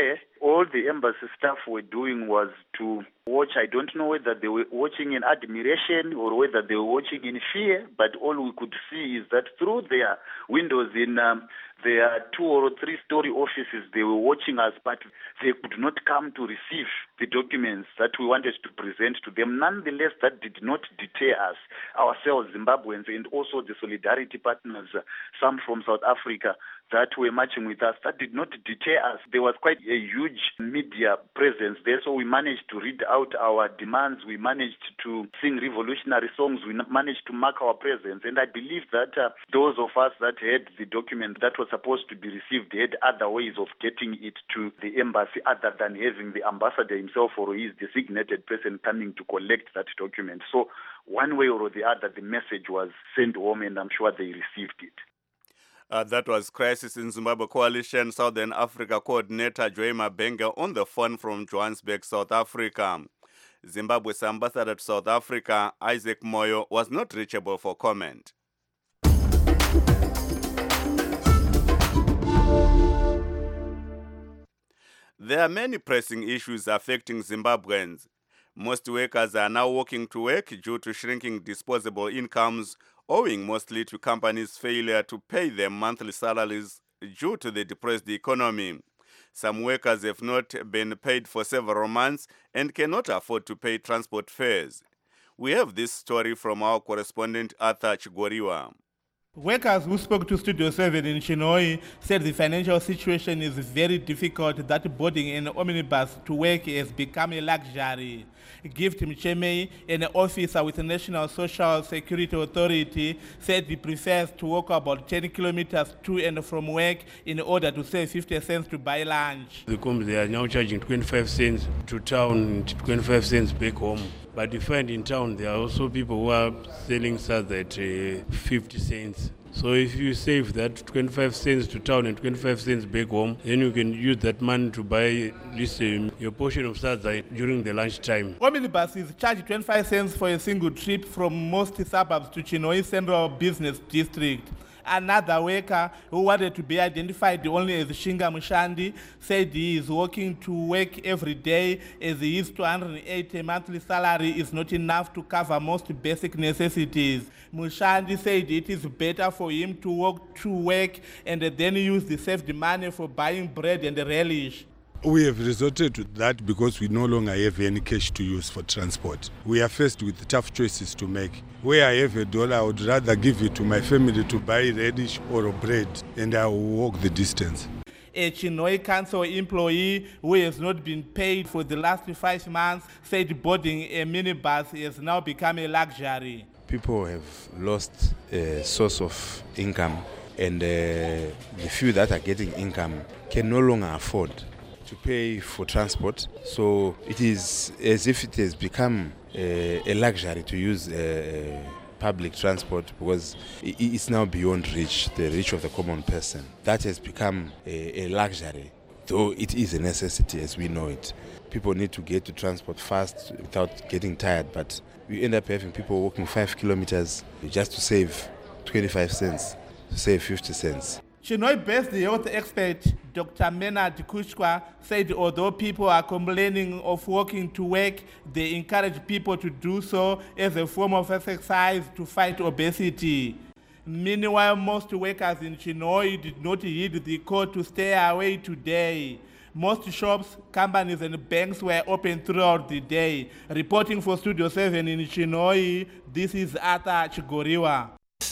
all the embassy staff were doing was to watch. I don't know whether they were watching in admiration or whether they were watching in fear, but all we could see is that through their windows in their 2 or 3 story offices, they were watching us, but they could not come to receive the documents that we wanted to present to them. Nonetheless, that did not deter us, ourselves, Zimbabweans, and also the solidarity partners, some from South Africa, that were marching with us. That did not deter us. There was quite a huge media presence there, so we managed to read out our demands. We managed to sing revolutionary songs. We managed to mark our presence. And I believe that those of us that had the document that was supposed to be received had other ways of getting it to the embassy other than having the ambassador himself or his designated person coming to collect that document. So one way or the other, the message was sent home, and I'm sure they received it. That was Crisis in Zimbabwe Coalition Southern Africa Coordinator Joy Mabenga on the phone from Johannesburg, South Africa. Zimbabwe's ambassador to South Africa, Isaac Moyo, was not reachable for comment. There are many pressing issues affecting Zimbabweans. Most workers are now walking to work due to shrinking disposable incomes, owing mostly to companies' failure to pay their monthly salaries due to the depressed economy. Some workers have not been paid for several months and cannot afford to pay transport fares. We have this story from our correspondent Arthur Chigoriwa. Workers who spoke to Studio 7 in Chinhoyi said the financial situation is very difficult, that boarding an omnibus to work has become a luxury. Gift Mchemei, an officer with the National Social Security Authority, said he prefers to walk about 10 kilometers to and from work in order to save 50 cents to buy lunch. They are now charging 25 cents to town, 25 cents back home. But you find in town there are also people who are selling stuff at 50 cents. So if you save that 25 cents to town and 25 cents back home, then you can use that money to buy at least your portion of sadza during the lunchtime. Omnibuses charge 25 cents for a single trip from most suburbs to Chinhoyi Central Business District. Another worker who wanted to be identified only as Shinga Mushandi said he is working to work every day as his 280 monthly salary is not enough to cover most basic necessities. Mushandi said it is better for him to walk to work and then use the saved money for buying bread and relish. We have resorted to that because we no longer have any cash to use for transport. We are faced with tough choices to make. Where I have $1, I would rather give it to my family to buy radish or bread, and I will walk the distance. A Chinhoyi Council employee who has not been paid for the last 5 months said boarding a minibus has now become a luxury. People have lost a source of income, and the few that are getting income can no longer afford to pay for transport. So it is as if it has become a luxury to use public transport because it's now beyond the reach of the common person. That has become a luxury, though it is a necessity as we know it. People need to get to transport fast without getting tired, but we end up having people walking 5 kilometers just to save 25 cents, to save 50 cents. Chinhoyi-based health expert Dr. Menard Kushwa said although people are complaining of walking to work, they encourage people to do so as a form of exercise to fight obesity. Meanwhile, most workers in Chinhoyi did not heed the call to stay away today. Most shops, companies and banks were open throughout the day. Reporting for Studio 7 in Chinhoyi, this is Arthur Chigoriwa.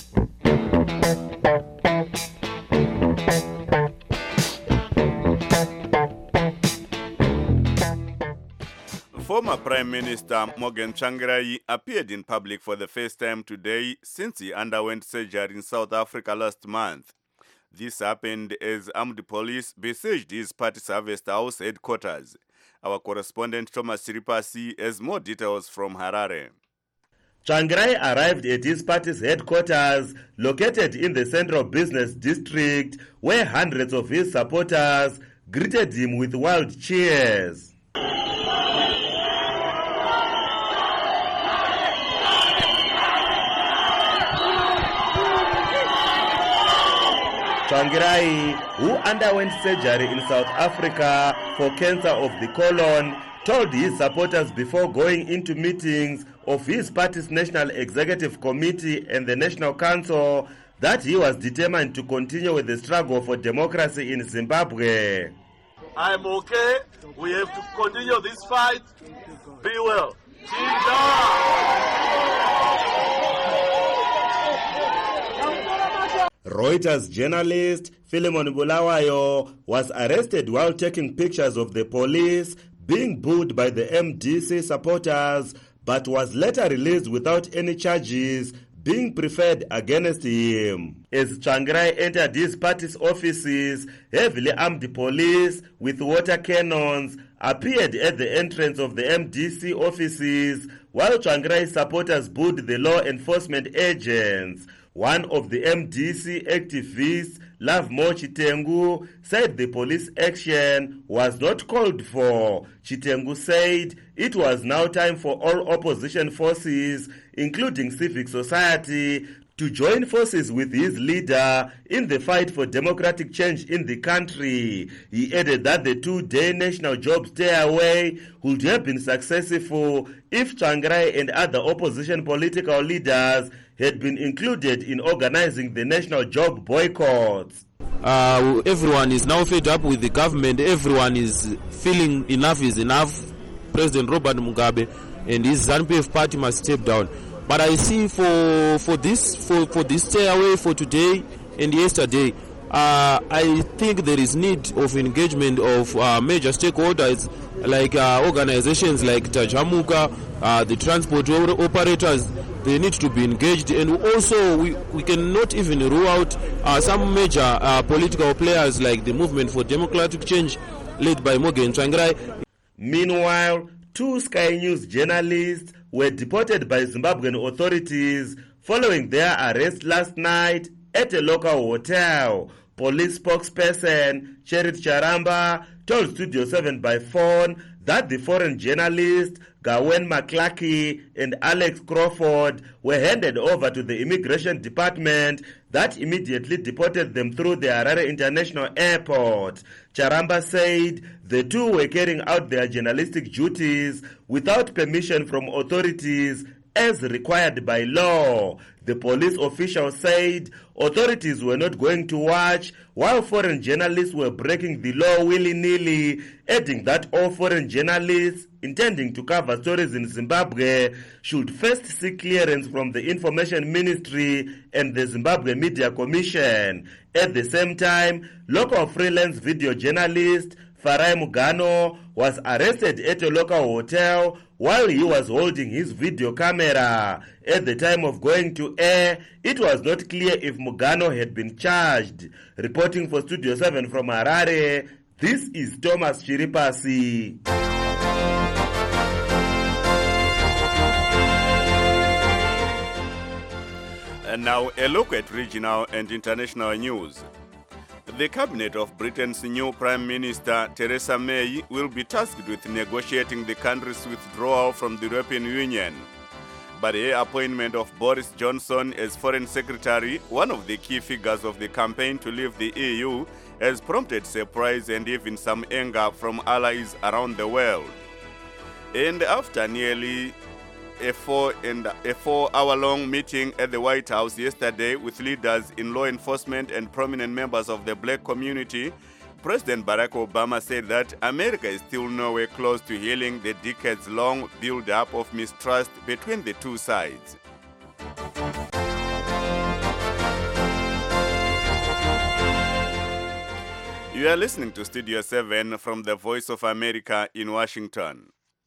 Former Prime Minister Morgan Tsvangirai appeared in public for the first time today since he underwent surgery in South Africa last month. This happened as armed police besieged his party's Harvest House headquarters. Our correspondent Thomas Siripasi has more details from Harare. Tsvangirai arrived at his party's headquarters, located in the Central Business District, where hundreds of his supporters greeted him with wild cheers. Tsvangirai, who underwent surgery in South Africa for cancer of the colon, told his supporters before going into meetings of his party's National Executive Committee and the National Council that he was determined to continue with the struggle for democracy in Zimbabwe. I'm okay. We have to continue this fight. Be well. Reuters journalist Philemon Bulawayo was arrested while taking pictures of the police being booed by the MDC supporters, but was later released without any charges being preferred against him. As Tsvangirai entered his party's offices, heavily armed police with water cannons appeared at the entrance of the MDC offices, while Tsvangirai's supporters booed the law enforcement agents. One of the MDC activists, Lovemore Chitengu, said the police action was not called for. Chitengu said it was now time for all opposition forces, including civic society, to join forces with his leader in the fight for democratic change in the country. He added that the two-day national job stay away would have been successful if Tsvangirai and other opposition political leaders had been included in organizing the national job boycotts. Everyone is now fed up with the government. Everyone is feeling enough is enough. President Robert Mugabe and his ZANU-PF party must step down. But I see for this stay away for today and yesterday, I think there is need of engagement of major stakeholders like organizations like Tajamuka, the transport operators. They need to be engaged, and also we cannot even rule out some major political players like the Movement for Democratic Change led by Morgan Tsvangirai. Meanwhile, 2 Sky News journalists were deported by Zimbabwean authorities following their arrest last night at a local hotel. Police spokesperson Cherit Charamba told Studio 7 by phone that the foreign journalists Gawen McCluskey and Alex Crawford were handed over to the immigration department that immediately deported them through the Harare International Airport. Charamba said the two were carrying out their journalistic duties without permission from authorities as required by law. The police official said authorities were not going to watch while foreign journalists were breaking the law willy-nilly, adding that all foreign journalists intending to cover stories in Zimbabwe should first seek clearance from the Information Ministry and the Zimbabwe Media Commission. At the same time, local freelance video journalist Farai Mugano was arrested at a local hotel while he was holding his video camera. At the time of going to air, it was not clear if Mugano had been charged. Reporting for Studio 7 from Harare, this is Thomas Chiripasi. And now a look at regional and international news. The cabinet of Britain's new Prime Minister Theresa May will be tasked with negotiating the country's withdrawal from the European Union. But her appointment of Boris Johnson as Foreign Secretary, one of the key figures of the campaign to leave the EU, has prompted surprise and even some anger from allies around the world. And after nearly a 4-hour-long meeting at the White House yesterday with leaders in law enforcement and prominent members of the black community, President Barack Obama said that America is still nowhere close to healing the decades-long build-up of mistrust between the two sides. You are listening to Studio 7 from the Voice of America in Washington.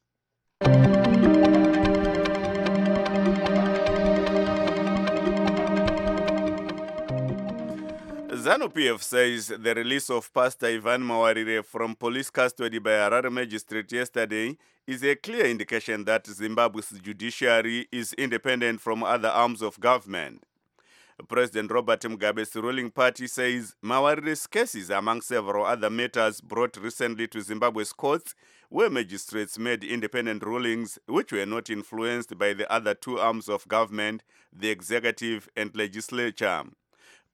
ZANU-PF says the release of Pastor Ivan Mawarire from police custody by Harare magistrate yesterday is a clear indication that Zimbabwe's judiciary is independent from other arms of government. President Robert Mugabe's ruling party says Mawarire's cases, among several other matters brought recently to Zimbabwe's courts, where magistrates made independent rulings which were not influenced by the other two arms of government, the executive and legislature.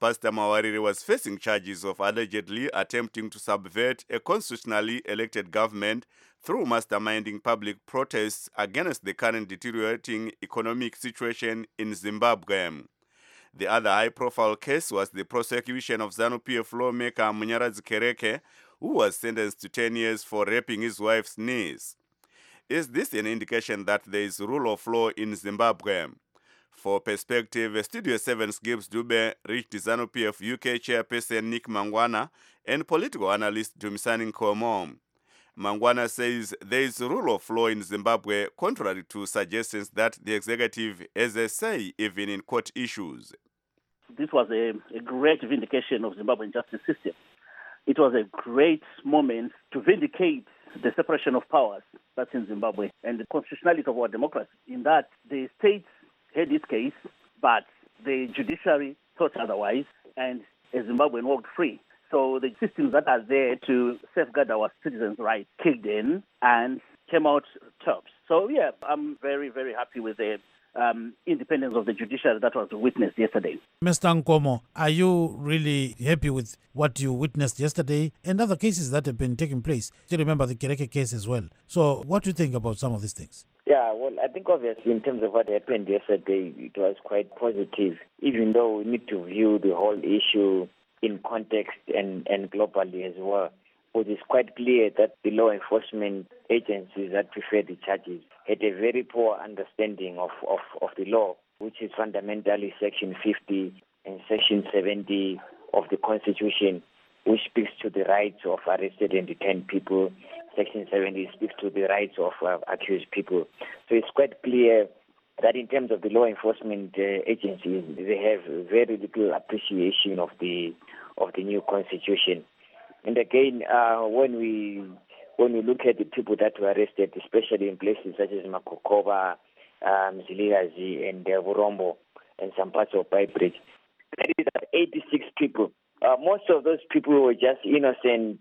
Pastor Mawarire was facing charges of allegedly attempting to subvert a constitutionally elected government through masterminding public protests against the current deteriorating economic situation in Zimbabwe. The other high-profile case was the prosecution of ZANU-PF lawmaker Munyaradzi Kereke, who was sentenced to 10 years for raping his wife's niece. Is this an indication that there is rule of law in Zimbabwe? For Perspective, Studio 7's Gibbs Dube reached ZANU-PF UK chairperson Nick Mangwana and political analyst Dumisani Nkomo. Mangwana says there is rule of law in Zimbabwe, contrary to suggestions that the executive has a say even in court issues. This was a great vindication of Zimbabwean justice system. It was a great moment to vindicate the separation of powers that's in Zimbabwe and the constitutionality of our democracy, in that the state had its case, but the judiciary thought otherwise, and a Zimbabwean walked free. So the systems that are there to safeguard our citizens' rights kicked in and came out tops. So, yeah, I'm very, very happy with the independence of the judiciary that was witnessed yesterday. Mr. Nkomo, are you really happy with what you witnessed yesterday and other cases that have been taking place? You remember the Kereke case as well. So what do you think about some of these things? Yeah, well, I think obviously in terms of what happened yesterday, it was quite positive, even though we need to view the whole issue in context and globally as well. It is quite clear that the law enforcement agencies that preferred the charges had a very poor understanding of the law, which is fundamentally Section 50 and Section 70 of the Constitution, which speaks to the rights of arrested and detained people. Section 70 speaks to the rights of accused people. So it's quite clear that in terms of the law enforcement agencies, they have very little appreciation of the new Constitution. And again, when we look at the people that were arrested, especially in places such as Makokoba, Mzilikazi, and Burombo, and some parts of Beitbridge, that is 86 people. Most of those people were just innocent,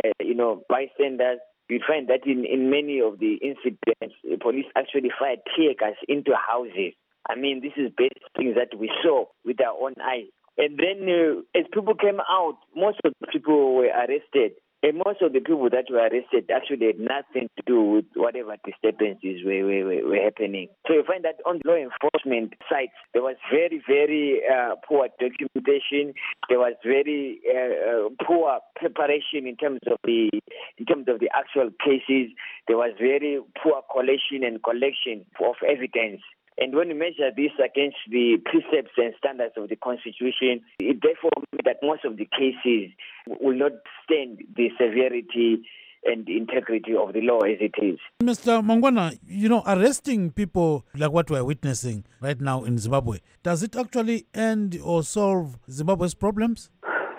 bystanders. You find that in many of the incidents, the police actually fired tear gas into houses. I mean, this is basic things that we saw with our own eyes. And then as people came out, most of the people were arrested. And most of the people that were arrested actually had nothing to do with whatever disturbances were happening. So you find that on the law enforcement sites, there was very, very poor documentation. There was very poor preparation in terms of the actual cases. There was very poor collation and collection of evidence. And when you measure this against the precepts and standards of the Constitution, it therefore means that most of the cases will not stand the severity and integrity of the law as it is. Mr. Mangwana, arresting people like what we're witnessing right now in Zimbabwe, does it actually end or solve Zimbabwe's problems?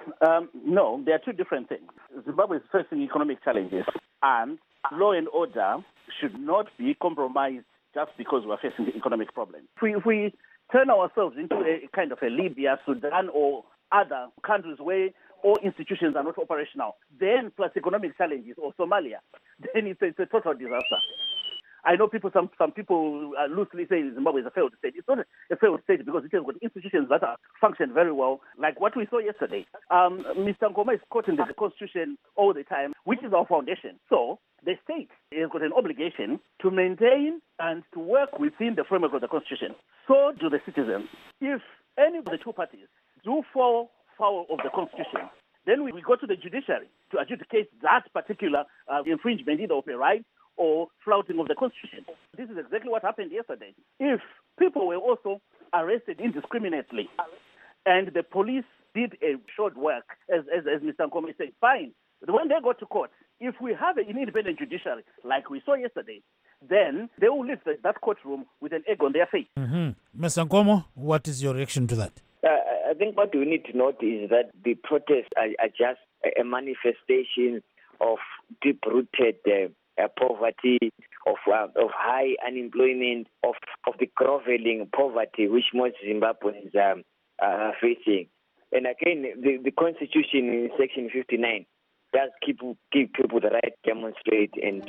No, there are two different things. Zimbabwe is facing economic challenges, and law and order should not be compromised just because we're facing the economic problem. If we turn ourselves into a kind of a Libya, Sudan, or other countries where all institutions are not operational, then plus economic challenges, or Somalia, then it's a total disaster. I know some people loosely say Zimbabwe is a failed state. It's not a failed state because it has got institutions that function very well, like what we saw yesterday. Mr. Nkomo is quoting the Constitution all the time, which is our foundation. So the state has got an obligation to maintain and to work within the framework of the Constitution. So do the citizens. If any of the two parties do fall foul of the Constitution, then we go to the judiciary to adjudicate that particular infringement either of a right or flouting of the Constitution. This is exactly what happened yesterday. If people were also arrested indiscriminately and the police did a short work, as Mr. Nkomo said, fine. But when they go to court, if we have an independent judiciary like we saw yesterday, then they will leave that courtroom with an egg on their face. Mm-hmm. Mr. Nkomo, what is your reaction to that? I think what we need to note is that the protests are just a manifestation of deep-rooted poverty, of high unemployment, of the groveling poverty which most Zimbabweans are facing. And again, the Constitution in Section 59 does give people the right to demonstrate and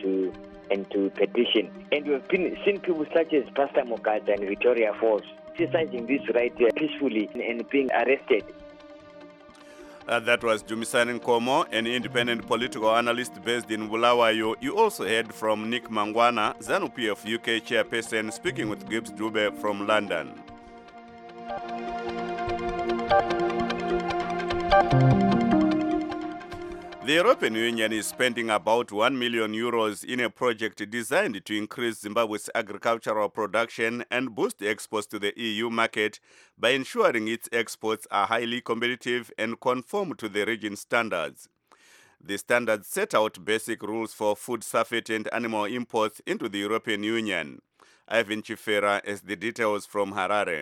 to petition. And we've seen people such as Pastor Mokata and Victoria Falls exercising this right peacefully and being arrested. That was Dumisani Nkomo, an independent political analyst based in Bulawayo. You also heard from Nick Mangwana, ZANU-PF UK chairperson, speaking with Gibbs Dube from London. The European Union is spending about €1 million in a project designed to increase Zimbabwe's agricultural production and boost exports to the EU market by ensuring its exports are highly competitive and conform to the region's standards. The standards set out basic rules for food safety and animal imports into the European Union. Ivan Chifera has the details from Harare.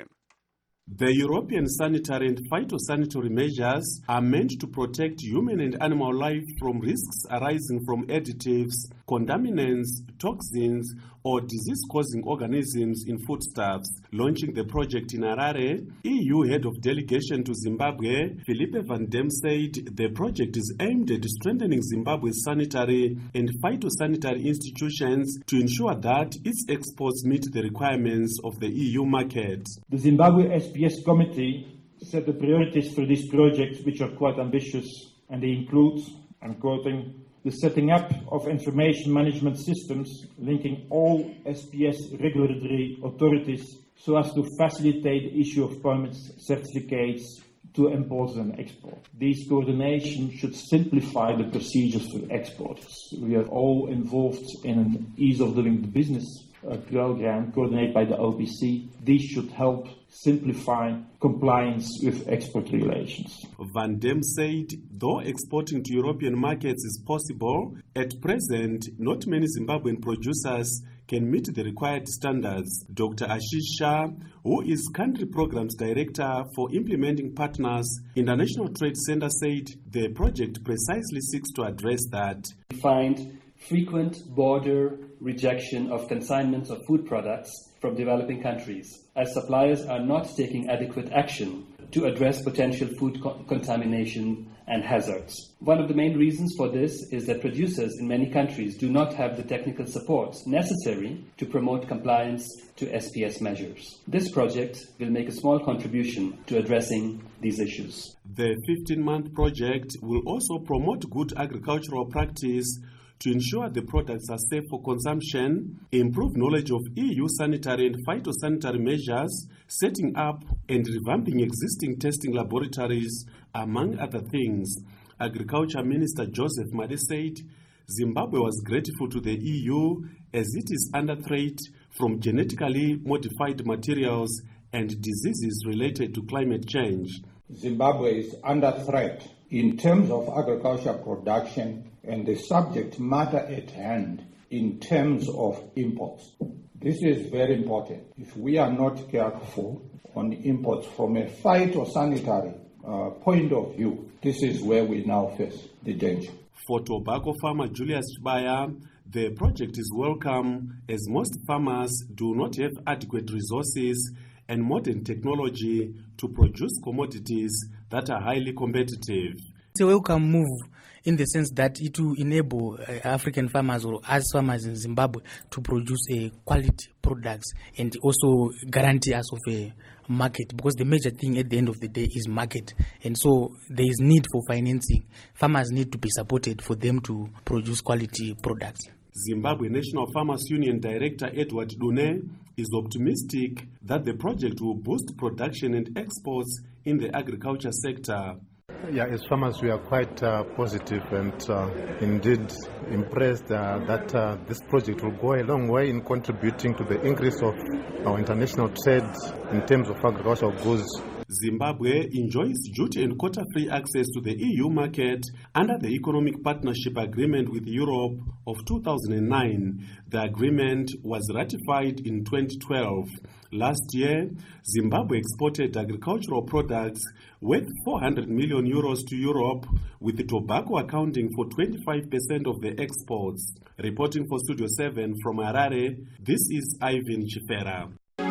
The European sanitary and phytosanitary measures are meant to protect human and animal life from risks arising from additives, contaminants, toxins, or disease-causing organisms in foodstuffs. Launching the project in Harare, EU head of delegation to Zimbabwe, Philippe Van Dem, said the project is aimed at strengthening Zimbabwe's sanitary and phytosanitary institutions to ensure that its exports meet the requirements of the EU market. The Zimbabwe SPS committee set the priorities for this project, which are quite ambitious, and they include, I'm quoting, the setting up of information management systems linking all SPS regulatory authorities so as to facilitate the issue of permits, certificates to imports and export. These coordination should simplify the procedures for exporters. We are all involved in an ease of doing the business program coordinated by the OPC. These should help simplify compliance with export relations. Van Dem said, though exporting to European markets is possible, at present, not many Zimbabwean producers can meet the required standards. Dr. Ashish Shah, who is Country Programs Director for Implementing Partners International Trade Center, said the project precisely seeks to address that. We find frequent border rejection of consignments of food products from developing countries, as suppliers are not taking adequate action to address potential food contamination and hazards. One of the main reasons for this is that producers in many countries do not have the technical support necessary to promote compliance to SPS measures. This project will make a small contribution to addressing these issues. The 15-month project will also promote good agricultural practice to ensure the products are safe for consumption, improve knowledge of EU sanitary and phytosanitary measures, setting up and revamping existing testing laboratories, among other things. Agriculture Minister Joseph Made said Zimbabwe was grateful to the EU as it is under threat from genetically modified materials and diseases related to climate change. Zimbabwe is under threat in terms of agriculture production and the subject matter at hand in terms of imports. This is very important. If we are not careful on imports from a phytosanitary point of view, this is where we now face the danger. For tobacco farmer Julius Chibaya, the project is welcome as most farmers do not have adequate resources and modern technology to produce commodities that are highly competitive. It's a welcome move in the sense that it will enable African farmers or us farmers in Zimbabwe to produce quality products and also guarantee us of a market, because the major thing at the end of the day is market, and so there is need for financing. Farmers need to be supported for them to produce quality products. Zimbabwe National Farmers Union Director Edward Dune is optimistic that the project will boost production and exports in the agriculture sector. Yeah, as farmers, we are quite positive and indeed impressed that this project will go a long way in contributing to the increase of our international trade in terms of agricultural goods. Zimbabwe enjoys duty and quota-free access to the EU market under the Economic Partnership Agreement with Europe of 2009. The agreement was ratified in 2012. Last year, Zimbabwe exported agricultural products worth €400 million to Europe, with the tobacco accounting for 25% of the exports. Reporting for Studio 7 from Harare, this is Ivan Chifera.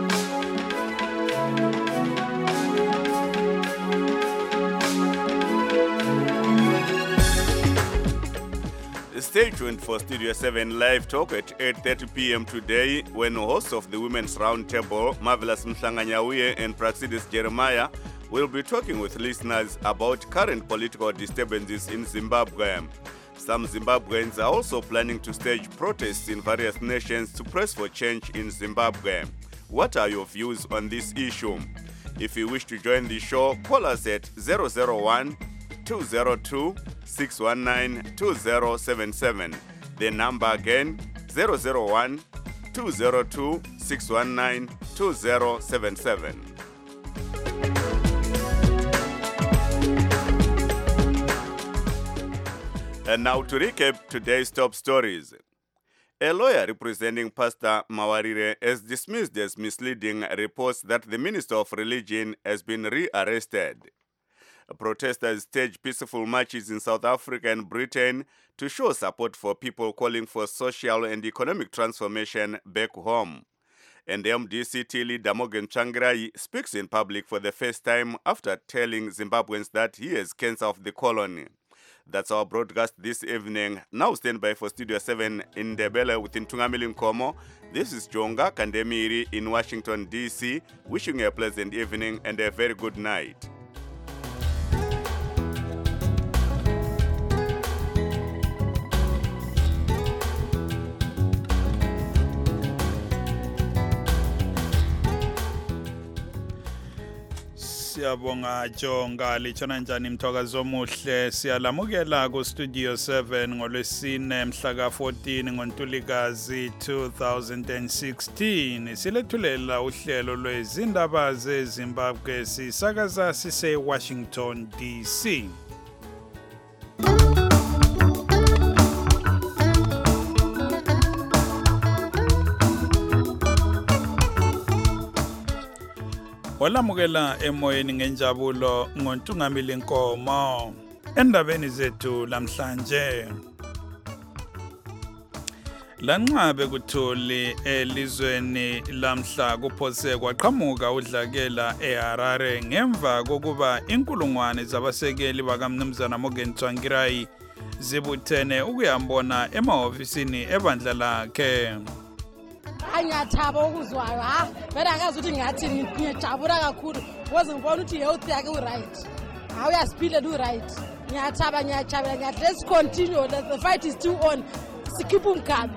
Stay tuned for Studio 7 live talk at 8:30 p.m. today, when hosts of the Women's Roundtable, Marvelous Mhlanganyauye and Praxidis Jeremiah, we'll be talking with listeners about current political disturbances in Zimbabwe. Some Zimbabweans are also planning to stage protests in various nations to press for change in Zimbabwe. What are your views on this issue? If you wish to join the show, call us at 001-202-619-2077. The number again, 001-202-619-2077. And now to recap today's top stories. A lawyer representing Pastor Mawarire has dismissed as misleading reports that the Minister of Religion has been rearrested. Protesters staged peaceful marches in South Africa and Britain to show support for people calling for social and economic transformation back home. And the MDCT leader Morgan Tsvangirai speaks in public for the first time after telling Zimbabweans that he has cancer of the colon. That's our broadcast this evening. Now stand by for Studio 7 in Ndebele with Ntungamili Nkomo. This is Jonga Kandemiri in Washington, D.C., wishing you a pleasant evening and a very good night. Siyabonga Jonga lichona njani mthokazo omuhle siyalamukela ku Studio 7 ngolwesine mhla ka14 ngoNtulikazi 2016 silethulela uhlelo lwezindaba zeZimbabwe sisakaza sise Washington DC. Olamukela emoyeni ngenjabulo ngoNtungamili Nkomo endabeni zethu lamhlanje. Lanqabe kuthuli elizweni lamhla kuphose kwaqhamuka udlakela eHarare ngemva kokuba inkulungwane zabasekeli bakaMnumzana Morgan Tsvangirai zibuthene ukuyambona emahofisini ebandla lakhe. Anyathaba ukuzwayo vele akazi ukuthi ngathi ngiyajabula kakhulu because ngibona ukuthi health yakhe u-right uyasiphile u-right ngiyathaba ngiyajabula ngiyathi let's continue the fight is still on sikhiphe umgabi.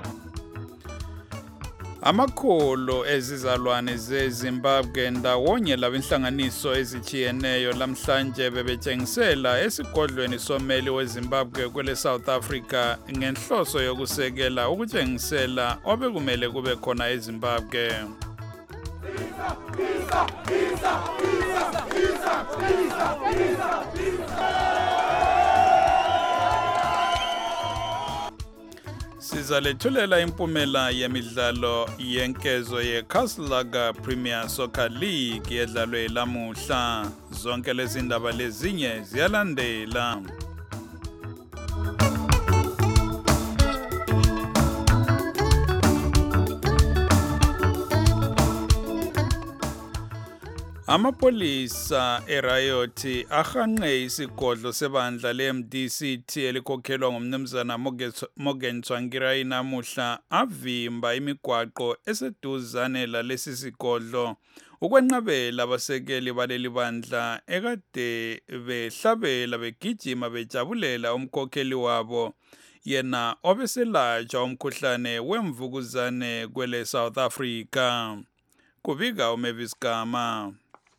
Amakhulu ezizalwane zeZimbabwe ndawonye labenhlanganiso ezichiyeneyo lamhlanje bebetshengisela esigodlweni someli weZimbabwe kwele South Africa ngenhloso yokusekela ukutshengisela obekumele kube khona eZimbabwe. Sizalethulela impumela yemidlalo yenkezo yeCastle Premier Soccer League yedlalwe lamuhla. Zonke lezi ndaba lezinye ziyalandela. Amapolisa erayoti ahanqe isigodlo sebandla leMDCT elikhokhelwa ngumnumzana Morgan Tsvangirai namuhla avimba imigwaqo eseduzane lalesi sigodlo ukwenqabela abasekeli baleli bandla ekade behlabela begijima bejabulela umkhokheli wabo yena obeselatshwa umkhuhlane wemvukuzane kwele South Africa. Kubika uMavis Gama.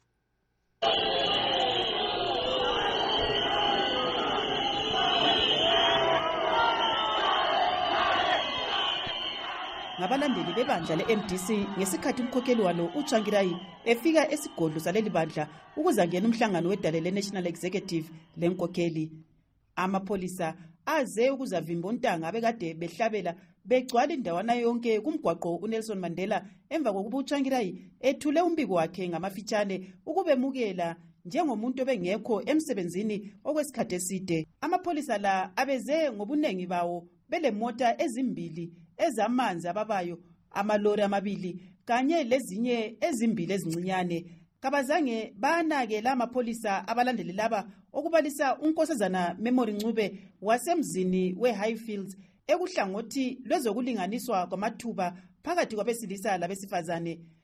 Ngabalandeli bebandla leMDC ngesikhathi umkhokheli walo uTsvangirai efika esigodlo saleli bandla ukuze angene umhlangano wedale leNational Executive lenkokheli. Amapolisa aze ukuzavimba untanga abekade behlabela begcwala indawana yonke kumgwaqo uNelson Mandela emva kokuba uTsvangirai ethule umbiko wakhe ngamafitshane ukubemukela njengomuntu obengekho emsebenzini okwesikhathi eside. Amapolisa la abeze ngobunengi bawo belemota ezimbili ezamanzi ababayo, amalori amabili kanye lezinye ezimbili ezincinyane. Kabazange banake la mapolisa abalandeli laba okubalisa uNkosazana Memory Ncube wasemzini weHighfields ekuhlangothi lwezokulinganiswa kwamathuba phakathi kwabesilisa labesifazane.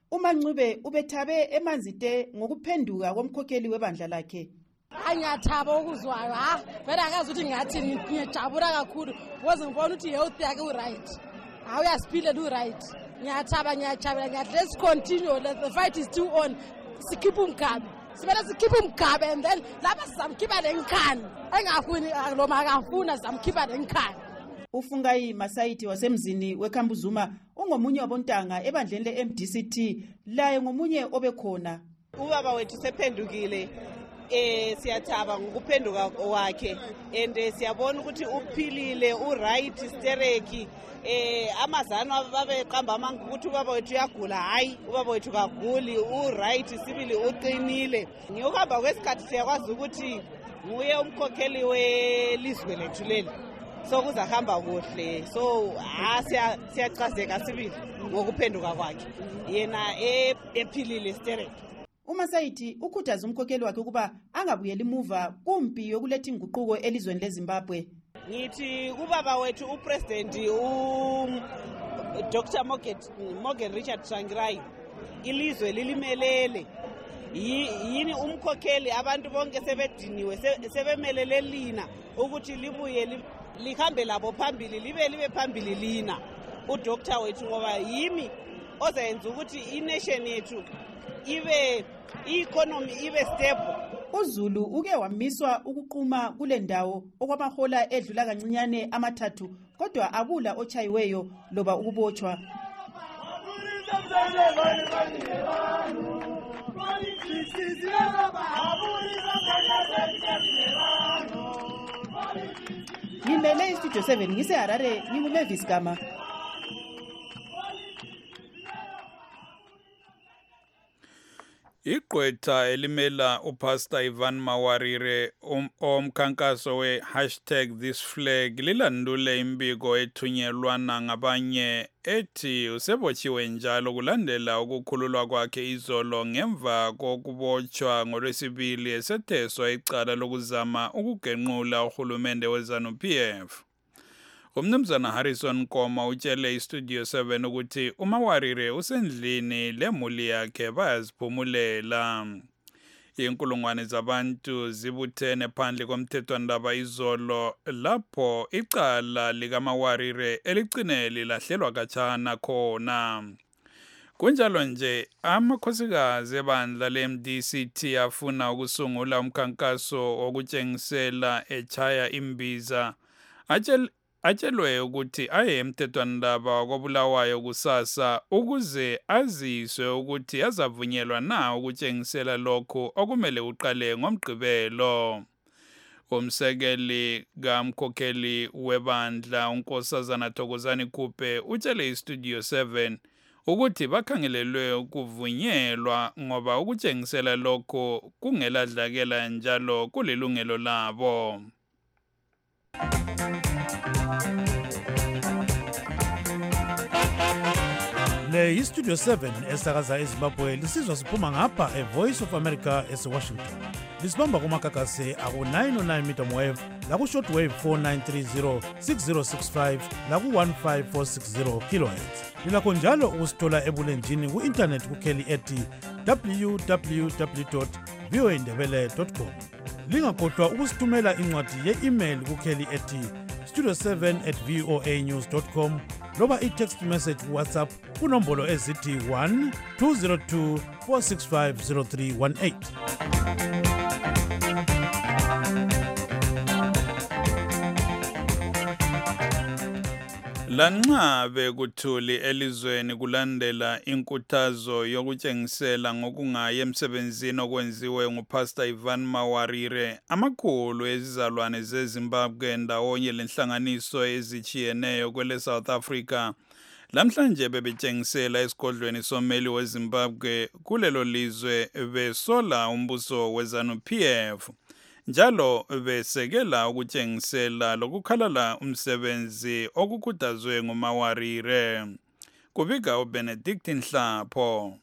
uMancube ubethabe emanzite ngokuphenduka komkhokheli webandla lakhe. Angiyathaba ukuzwayo vele akazi ukuthi ngathini ngiyajabula kakhulu because ngibona ukuthi health yakhe u-right uyasiphilela u-right. Ngiyathaba ngiyajabula ngiyathi let's continue, the fight is still on. Sikhiphe umgabe simele sikhiphe umgabe and then lapha sizamkhipha lenkhani engafuni noma akafuna sizamkhipha lenkhani. Ufungayi Masayithi wasemzini weKhambuzuma ungomunye wabontanga ebandleni le-MDCT laye ngomunye obekhona. Ubaba wethu sephendukile siyathaba ngokuphenduka wakhe and siyabona ukuthi uphilile u-right stereki amazano babeqamba amanga ukuthi ubaba wethu uyagula. Hayi, ubaba wethu kaguli, u-right sibili uqinile. Ngokuhamba kwesikhathi siyakwazi ukuthi nguye umkhokheli welizwe lethu leli, so kuzahamba kuhle. So siyachazeka sibili ngokuphenduka kwakhe yena ephilile stereki. uMasayithi ukhuthaza umkhokheli wakhe ukuba angabuyeli emuva kumpi yokuletha inguquko elizweni leZimbabwe. Ngithi kubaba wethu upresident Dr. Morgan Richard Tsvangirai ilizwe lilimelele. Yini umkhokheli abantu bonke sebediniwe sebemelele lina ukuthi libuye lihambe labo phambili libe phambili lina uDoctor wethu ngoba yimi ozayenza ukuthi ination yethu ibe i-economy ibe stable. uZulu uke wamiswa ukuquma kule ndawo okwamahola edlula kancinyane amathathu kodwa akula ochayiweyo loba ukubotshwa. Ngimele iStudio 7 ngiseHarare nginguMavis Gama. Igqwetha elimela uPastor Ivan Mawarire omkhankaso we#thisflag lilandule imbiko ethunyelwana ngabanye ethi usebotshiwe njalo kulandela ukukhululwa kwakhe izolo ngemva kokubotshwa ngolwesibili esetheswa icala lokuzama ukugenqula uhulumende weZANU-PF. Umnumzana Harrison Koma utshele iStudio 7 ukuthi uMawarire usendlini lemuli yakhe bayaziphumulela. Inkulungwane zabantu zibuthene phandle komthethwandaba izolo lapho icala likaMawarire eligcine lilahlelwa khatshana khona. Kunjalo nje amakhosikazi ebandla leMDCT afuna ukusungula umkhankaso wokutshengisela echaya imbiza atshelwe ukuthi aye emthethwandaba wakobulawayo kusasa ukuze aziswe ukuthi azavunyelwa na ukutshengisela lokho okumele uqale ngomgqibelo. Umsekeli kamkhokheli webandla uNkosazana Thokozani Kupe utshele iStudio 7 ukuthi bakhangelelwe ukuvunyelwa ngoba ukutshengisela lokho kungeladlakela njalo kulilungelo labo. Le iStudio 7 esakaza eZimbabwe lisizwa siphuma ngapha eVoice of America eWashington. Lisibamba kumakakase aku-909 meter wave laku-shortwave 4930 6065 laku-15460 kilohertz. Lilakho njalo ukusithola ebulenjini ku-internet kukheli ethi www.voandebele.com. Lingakhohlwa ukusithumela incwadi ye-email kukheli ethi studio7@voanews.com loba i-text message WhatsApp kunombolo ezithi 1-202 465 0318. Lanxa bekuthuli elizweni kulandela inkuthazo yokutshengisela ngokungayi emsebenzini okwenziwe nguPastor Ivan Mawarire, amakhulu ezizalwane zeZimbabwe ndawonye lenhlanganiso ezichiyeneyo kwele South Africa lamhlanje bebetshengisela esigodlweni someli weZimbabwe kulelo lizwe besola umbuso weZANU-PF. Njalo besekela ukutshengisela lokukhalala umsebenzi okukhuthazwe nguMawarire. Kubika uBenedict Nhlapho.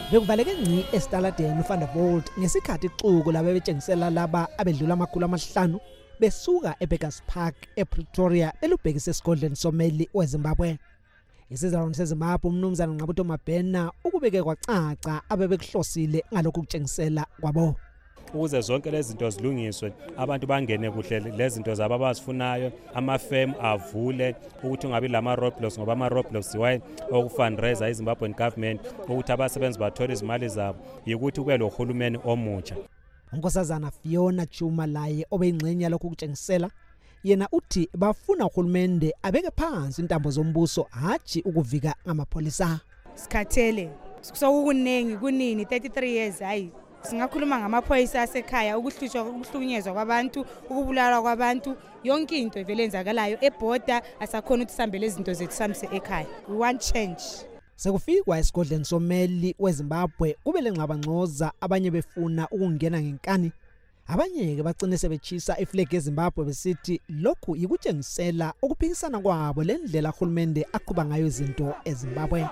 bekuvaleke ngci esitaladeni uVan der Walt ngesikhathi ixuku labebetshengisela laba abedlula amakhulu besuka eBeggars Park ePretoria elubhekise esigodlweni someli weZimbabwe. Isizalwane seZimbabwe umnumzana Nqabuto Mabhena ukubeke kwacaca abebekuhlosile ngalokhu kutshengisela kwabo. Ukuze zonke lezi zinto zilungiswe, abantu bangene kuhle lezi zinto zabo abazifunayo, ama-firm avule ukuthi ungabi lama roadblocks ngoba ama roadblocks why okufundraiser iZimbabwean government ukuthi abasebenzi bathola izimali zabo ukuthi kube lo hulumeni omutsha. Unkosazana Fiona Chuma laye obeyingxenye lokhu kutshengisela yena uthi bafuna uhulumende abeke phansi intambo zombuso haji ukuvika ngamapolisa. Sikhathele sokukunengi kunini 33 years hayi singakhuluma ngamaphoyisa asekhaya ukuhlukunyezwa kwabantu ukubulala kwabantu yonke into vele enzakalayo eborder asakhona ukuthi sihambele izinto zethu samse ekhaya. We want change. Sekufikwa esigodleni someli weZimbabwe kube lengxabangxoza abanye befuna ukungena ngenkani abanye ke bagcine sebechisa iflag yeZimbabwe besithi lokhu yikutshengisela ukuphikisana kwabo lendlela uhulumende aqhuba ngayo izinto eZimbabwe.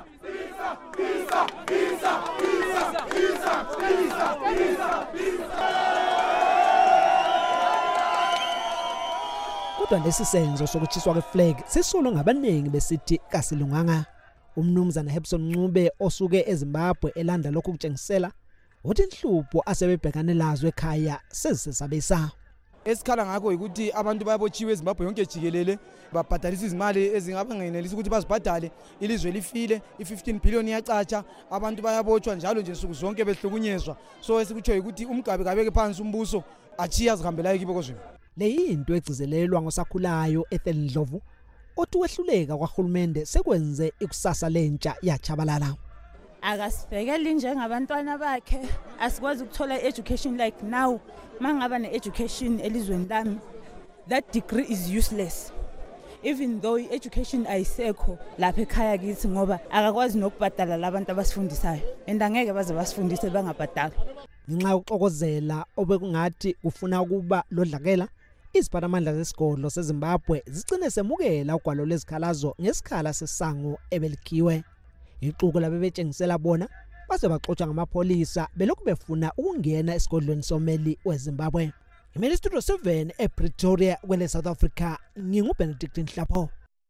Kodwa lesi senzo sokuchiswa kweflag sisolwa ngabaningi besithi kasilunganga. Umnumzana Hepson Ncube osuke eZimbabwe elanda lokhu kutshengisela uthi inhlupho asebebhekane lazo ekhaya sezisabisa. Esikhala ngakho ukuthi abantu bayabotshiwe eZimbabwe yonke jikelele babhadalisa izimali ezingabangenelisa ukuthi bazibhadale ilizwe lifile i15 billion iyacatsha abantu bayabotshwa njalo nje insuku zonke behlukunyezwa so esikutsho ukuthi umgabe kabeke phansi umbuso achiya zihambelayo kibo kozweni. Le yinto egcizelelwa ngosakhulayo Ethel Ndlovu othi wehluleka kwaHulumende sekwenze ikusasa lentsha yachabalala. Akasibhekeli njengabantwana bakhe asikwazi ukuthola education like now mangaba ne-education elizweni lami that degree is useless even though education ayisekho lapha ekhaya kithi ngoba akakwazi nokubhadala labantu abasifundisayo and angeke baze basifundise bangabhadali. Ngenxa yokuxokozela obekungathi kufuna ukuba lodlakela iziphatamandla zesigodlo seZimbabwe zigcine semukela ugwalo lezikhalazo ngesikhala sesango ebelikhiwe. Ixuku labebetshengisela bona base baxoxa ngamapolisa belokhu befuna ukungena esigodlweni someli weZimbabwe. Imeli Studio 7 ePretoria kwele South Africa nginguBenedict Nhlapho.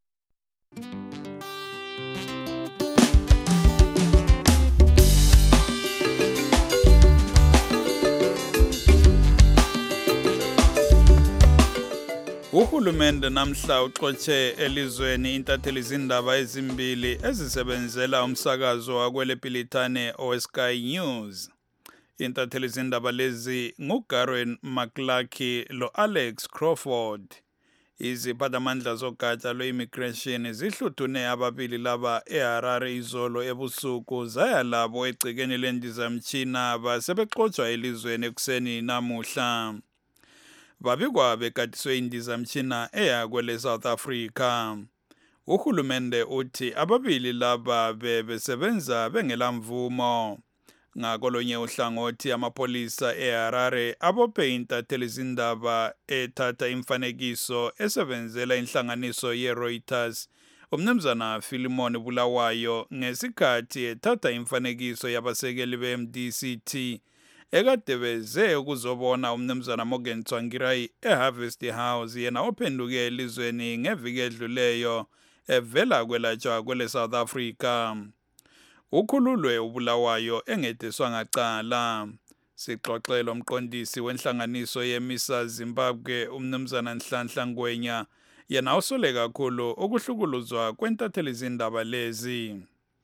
Uhulumende namhla uxotshe elizweni intatheli izindaba ezimbili ezisebenzela umsakazo wakwelePilitane oweSky News. Intatheli izindaba lezi nguGaren McCluskey loAlex Crawford. Iziphatamandla zogatsha lwe-immigration zihluthune ababili laba eHarare izolo ebusuku zaya labo egcekeni lendizamtshina basebexotshwa elizweni ekuseni namuhla. Babikwa begadiswe indizamtshina eya kwele South Africa. Uhulumende uthi ababili laba besebenza bengelamvumo. Ngakolonye uhlangothi amapolisa eHarare abophe intatheli izindaba ethatha imfanekiso esebenzela inhlanganiso yeReuters umnumzana Philemon Bulawayo ngesikhathi ethatha imfanekiso yabasekeli beMDCT ekade beze ukuzobona umnumzana Morgan Tsvangirai eHarvest House yena ophenduke elizweni ngeviki edluleyo evela kwelatshwa kwele South Africa. Ukhululwe uBulawayo engedeswa ngacala. Sixoxela umqondisi wenhlanganiso yeMisa Zimbabwe umnumzana Nhlanhla Ngwenya yena usole kakhulu ukuhlukuluzwa kwentatheli izindaba lezi.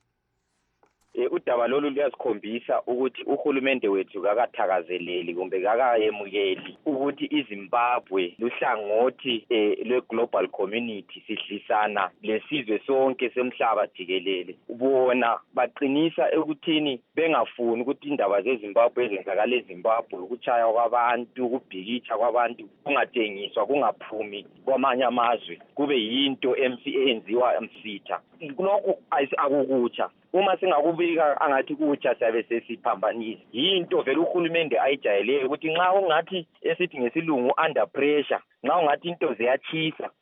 Udaba lolu luyasikhombisa ukuthi uhulumende wethu kakathakazeleli kumbe kakayemukeli ukuthi iZimbabwe luhlangothi lwe-global community sidlisana lesizwe sonke semhlaba jikelele. Bona baqinisa ekuthini bengafuni ukuthi indaba zeZimbabwe ezenzakala eZimbabwe ukuchaya kwabantu ukubhikitsha kwabantu kungatengiswa kungaphumi kwamanye amazwe kube yinto enziwa msitha. Lokho akukutsha. Uma singakubika angathi kutsha sabe sesiphambanisa yinto vele uhulumende ayijayeleyo ukuthi nxa ungathi esithi ngesilungu under pressure nxa ungathi into ziyachisa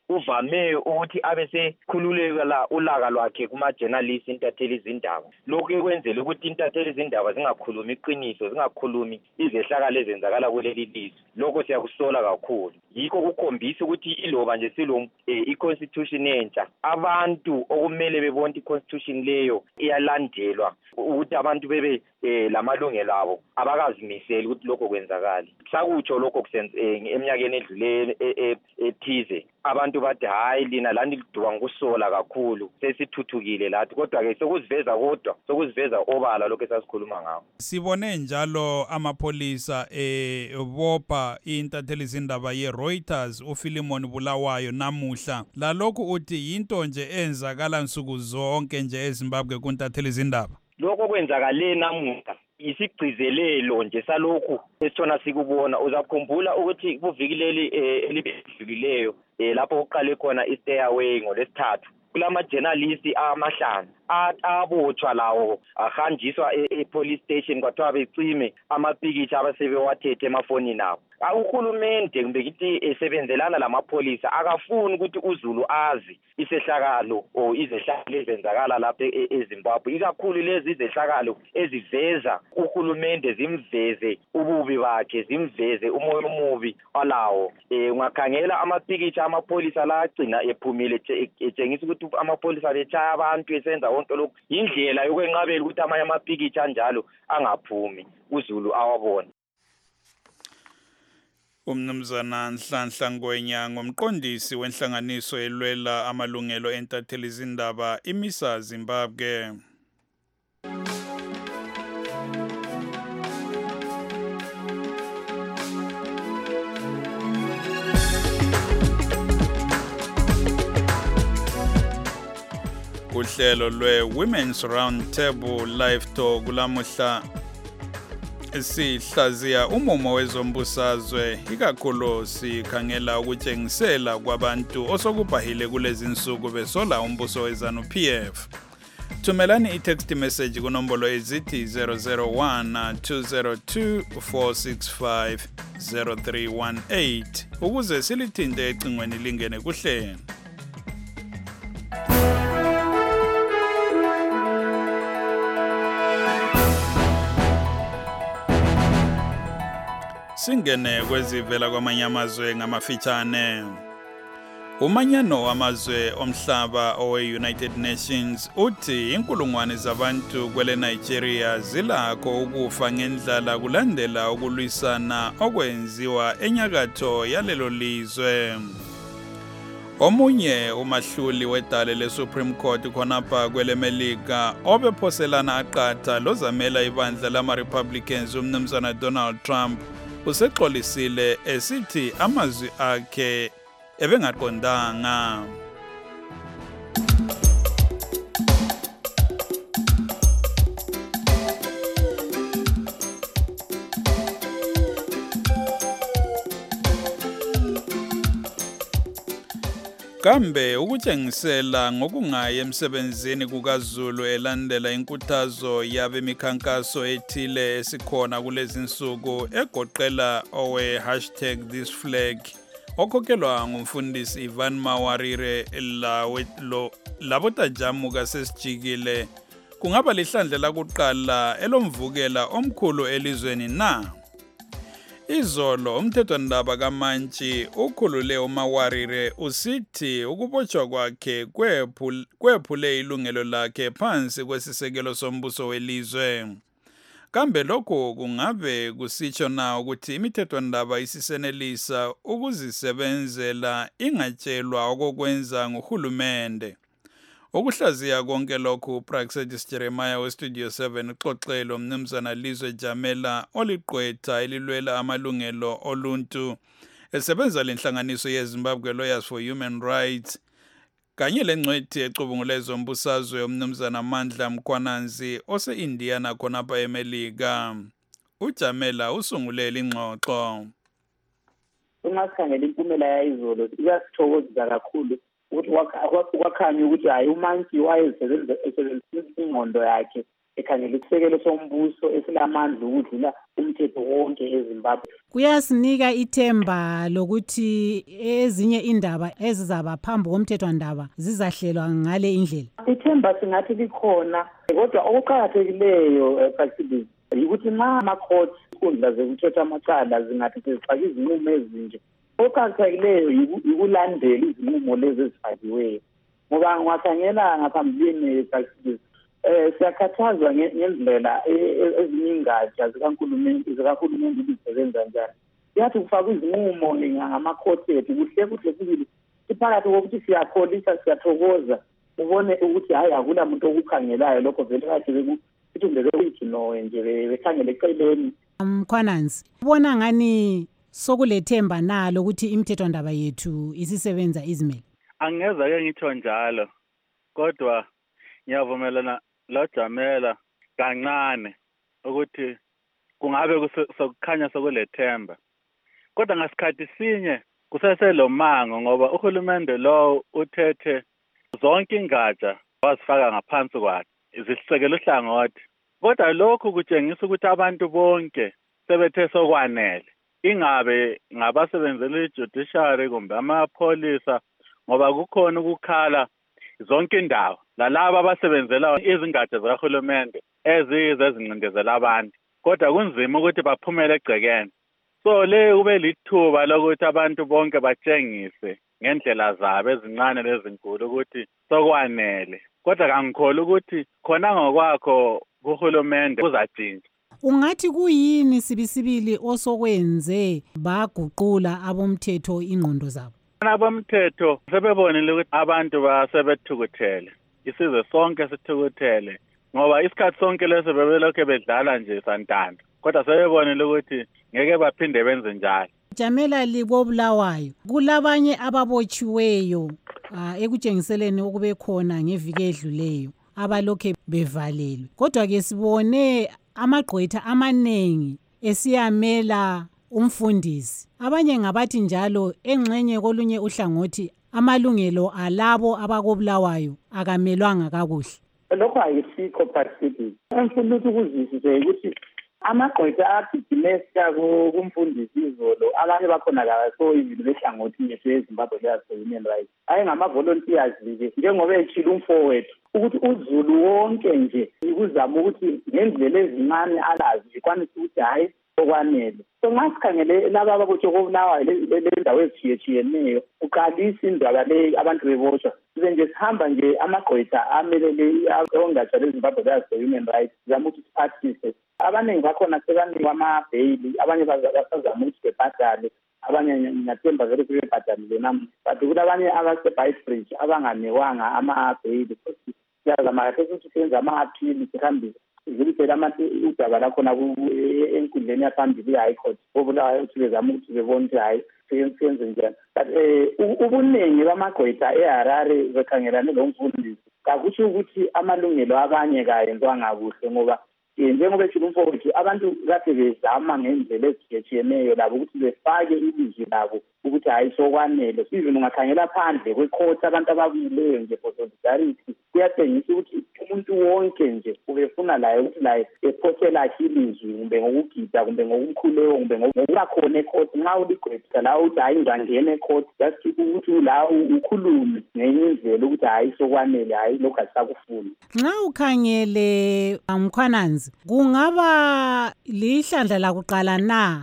uvame ukuthi abese khululeka ulaka lwakhe kuma journalist intatheli izindaba lokho kwenzela ukuthi intatheli izindaba zingakhulumi iqiniso zingakhulumi izehlakalo ezenzakala kuleli lizwe lokho siyakusola kakhulu yikho kukhombisa ukuthi iloba nje silo i-constitution entsha abantu okumele bebone i-constitution leyo iyalandelwa ukuthi abantu bebe lamalungelo abo abakazimiseli ukuthi lokho kwenzakala sakutsho lokho eminyakeni edlule ethize abantu bathi hayi lina lani liduka ngokusola kakhulu sesithuthukile lathi kodwa ke sokuziveza obala lokho esasikhuluma ngawo. Sibone njalo amapholisa bopha intatheli izindaba ye-Reuters uPhilemon Bulawayo namuhla lalokhu uthi yinto nje enzakala nsuku zonke nje eZimbabwe kuntatheli izindaba. Lokho kwenzakale namuhla isigcizelelo nje salokhu esithona sikubona uzakhumbula ukuthi kuvikileli elibedlulileyo lapho uqale khona i-stayaway ngolesithathu kulama journalist amahlanu abotshwa lawo ahanjiswa e-police station kwathiwa becime amapikitsha abasebewathethe emafonini abo. Uhulumende kumbe kithi esebenzelana lamapholisa akafuni ukuthi uZulu azi isehlakalo o izehlakalo ezenzakala lapha eZimbabwe ikakhulu lezi izehlakalo eziveza uhulumende zimveze ububi bakhe zimveze umoya omubi alawo. Ungakhangela amapikitsha amapholisa la agcina ephumile etshengisa ukuthi amapholisa bechaya abantu esenza konke lokho indlela yokwenqabela ukuthi amanye amapikitsha anjalo angaphumi uZulu awabone. Umnumzana Nhlanhla Ngwenya ngomqondisi wenhlanganiso elwela amalungelo entatheli izindaba iMISA Zimbabwe. Uhlelo lwe-Women's Roundtable Live Talk kulamuhla sihlaziya umumo wezombusazwe ikakhulu sikhangela ukutshengisela kwabantu osokubhahile kulezi insuku besola umbuso weZANU-PF. Thumelani i-text message kunombolo ezithi 001 202 465 0318 ukuze silithinte ecingweni lingene kuhlelo. Singene kwezivela kwamanye amazwe ngamafitshane. Umanyano wamazwe omhlaba owe-United Nations uthi inkulungwane zabantu kwele Nigeria zilakho ukufa ngendlala kulandela ukulwisana okwenziwa enyakatho yalelo lizwe. Omunye umahluli wedale le-Supreme Court khonapha kwele Melika obephoselana aqatha lozamela ibandla lama-Republicans umnumzana Donald Trump usexolisile esithi amazwi akhe ebengaqondanga. Kambe ukutshengisela ngokungayi emsebenzini kukaZulu elandela inkuthazo yabemikhankaso ethile esikhona kulezi insuku egoqela #ThisFlag okhokhelwa ngumfundisi Ivan Mawarire labotajamu kasesijikile kungaba lihlandla lakuqala elomvukela omkhulu elizweni na. Izolo umthethwandaba kaMantshi ukhulule uMawarire usithi ukubotshwa kwakhe kwephule ilungelo lakhe phansi kwesisekelo sombuso welizwe. Kambe lokho kungabe kusitsho na ukuthi imithethwandaba isisenelisa ukuzisebenzela ingatshelwa okokwenza nguhulumende. Ukuhlaziya konke lokhu Praxedis Jeremiah weStudio 7 uxoxelo umnumzana Lizwe Jamela oliqwetha elilwela amalungelo oluntu esebenza lenhlanganiso yeZimbabwe Lawyers for Human Rights kanye lengcwethi ecubungula ezombusazwe umnumzana Mandla Mkhwananzi ose-Indiana khonapha eMelika. uJamela usungulele ingxoxo. Ungakhangela impumela yayizolo iyasithokozisa kakhulu ukuthi wakhanya ukuthi hayi uMantshi wayesebenzisa ingqondo yakhe ekhangela isisekelo sombuso esilamandla ukudlula umthetho wonke eZimbabwe. Kuyasinika ithemba lokuthi ezinye indaba ezizaba phambi komthethwandaba zizahlelwa ngale indlela. Ithemba singathi likhona, kodwa okuqakathekileyo practically ukuthi nxa ama-court inkundla zekuthetha amacala zingathi sezifake izinqumo ezinje, okuqakathekileyo yikulandela izinqumo lezi ezifakiweyo. Ngoba ngiwakhangela ngaphambilini practically siyakhathazwa ngendlela ezinye ingatsha zikahulumeni zisebenza njani. Siyathi kufakwa izinqumo ngama-court ethu kuhle sibili siphakathi kokuthi siyakholisa siyathokoza ubone ukuthi hayi akula muntu okukhangelayo lokho vele kade bekuthindele kuyigcinowe nje bekhangele eceleni. Mkhwananzi, ubona ngani sokulethemba nalo ukuthi imithethwandaba yethu isisebenza izimele? Angeza ke ngitho njalo, kodwa ngiyavumelana loJamela kancane ukuthi kungabe sokukhanya sokulethemba, kodwa ngasikhathi sinye kuseselomango ngoba uhulumende lo uthethe zonke ingatsha wazifaka ngaphansi kwakhe izisekelo uhlangothi, kodwa lokhu kutshengisa ukuthi abantu bonke sebethe sokwanele, ingabe ngabasebenzela ijudiciary kumbe amapholisa, ngoba kukhona ukukhala zonke indawo lalabo abasebenzela izingatsha zikahulumende ezincindezela abantu, kodwa kunzima ukuthi baphumele egcekeni. So le kube lithuba lokuthi abantu bonke batshengise ngendlela zabo ezincane lezinkulu ukuthi sokwanele, kodwa kangikholwa ukuthi khona ngokwakho kuhulumende kuzatshintsha. Ungathi kuyini sibisibili osokwenze baguqula abomthetho ingqondo zabo? Abomthetho sebebonile ukuthi abantu basebethukuthele, isizwe sonke sithukuthele, ngoba isikhathi sonke leso bebelokhe bedlala nje santanda, kodwa sebebonile ukuthi ngeke baphinde benze njalo. Jamela Libobulawayo, kulabanye ababotshiweyo ekutshengiseleni ukube khona ngeviki edluleyo abalokhe bevalelwe, kodwa ke sibone amagqwetha amanengi esiyamela umfundisi. Abanye ngabathi njalo engxenye kolunye uhlangothi amalungelo alabo abakobulawayo akamelwanga kakuhle. Lokho ayisikho practically. Ngifuna ukuzwisisa ukuthi amagqwetha agijimesa kumfundisi izolo, abanye bakhona la so izilo behlangothi yethu eZimbabwe le-human rights ayengama-volunteers nje njengoba etshila umfowethu ukuthi uZulu wonke nje ikuzama ukuthi ngendlela ezincane alazi ikwanise ukuthi hayi okwanele. So nxa sikhangele laba ababotshwe kobulawayo lendawo ezitshiyetshiyeneyo uqalisa indaba le abantu bebotshwa, sibe nje sihamba nje amagqwetha amelele ongatsha leZimbabwe le-human rights zama ukuthi siphathise. Abaningi bakhona sebanikwa amabheyili, abanye basazama ukuthi bebhadale, abanye ngiyathemba vele sebebhadalile namuhla, but kuthi abanye abase-Beitbridge abanganikwanga amabheyili. Futhi siyazama kahle ukuthi senze ama-aphili sihambise zilipela udaba lakhona enkundleni yaphambili i-High Court obulawayo ukuthi bezama ukuthi bebone ukuthi hayi senze njani. But ubuningi bamagqwetha eHarare bekhangelane lomfundisi kakutsho ukuthi amalungelo abanye kayenzwanga kuhle, ngoba njengoba eshilo umfowethu abantu kade bezama ngendlela ezitshiyetshiyeneyo labo ukuthi befake ilizwi labo ukuthi hayi sokwanele. Even ungakhangela phandle kwe-court abantu ababuyileyo nje for solidarity kuyatshengisa ukuthi umuntu wonke nje ubefuna laye ukuthi laye ephose lakhe ilizwi kumbe ngokugida kumbe ngokumkhuleko kumbe ngokubakhona e-court. Nxa uligqwetha la uthi hayi ngizangena e-court just ukuthi la ukhulume ngenye indlela ukuthi hayi sokwanele, hayi lokhu asisakufuni. Nxa ukhangele Mkhwananzi, kungaba lihlandla lakuqala na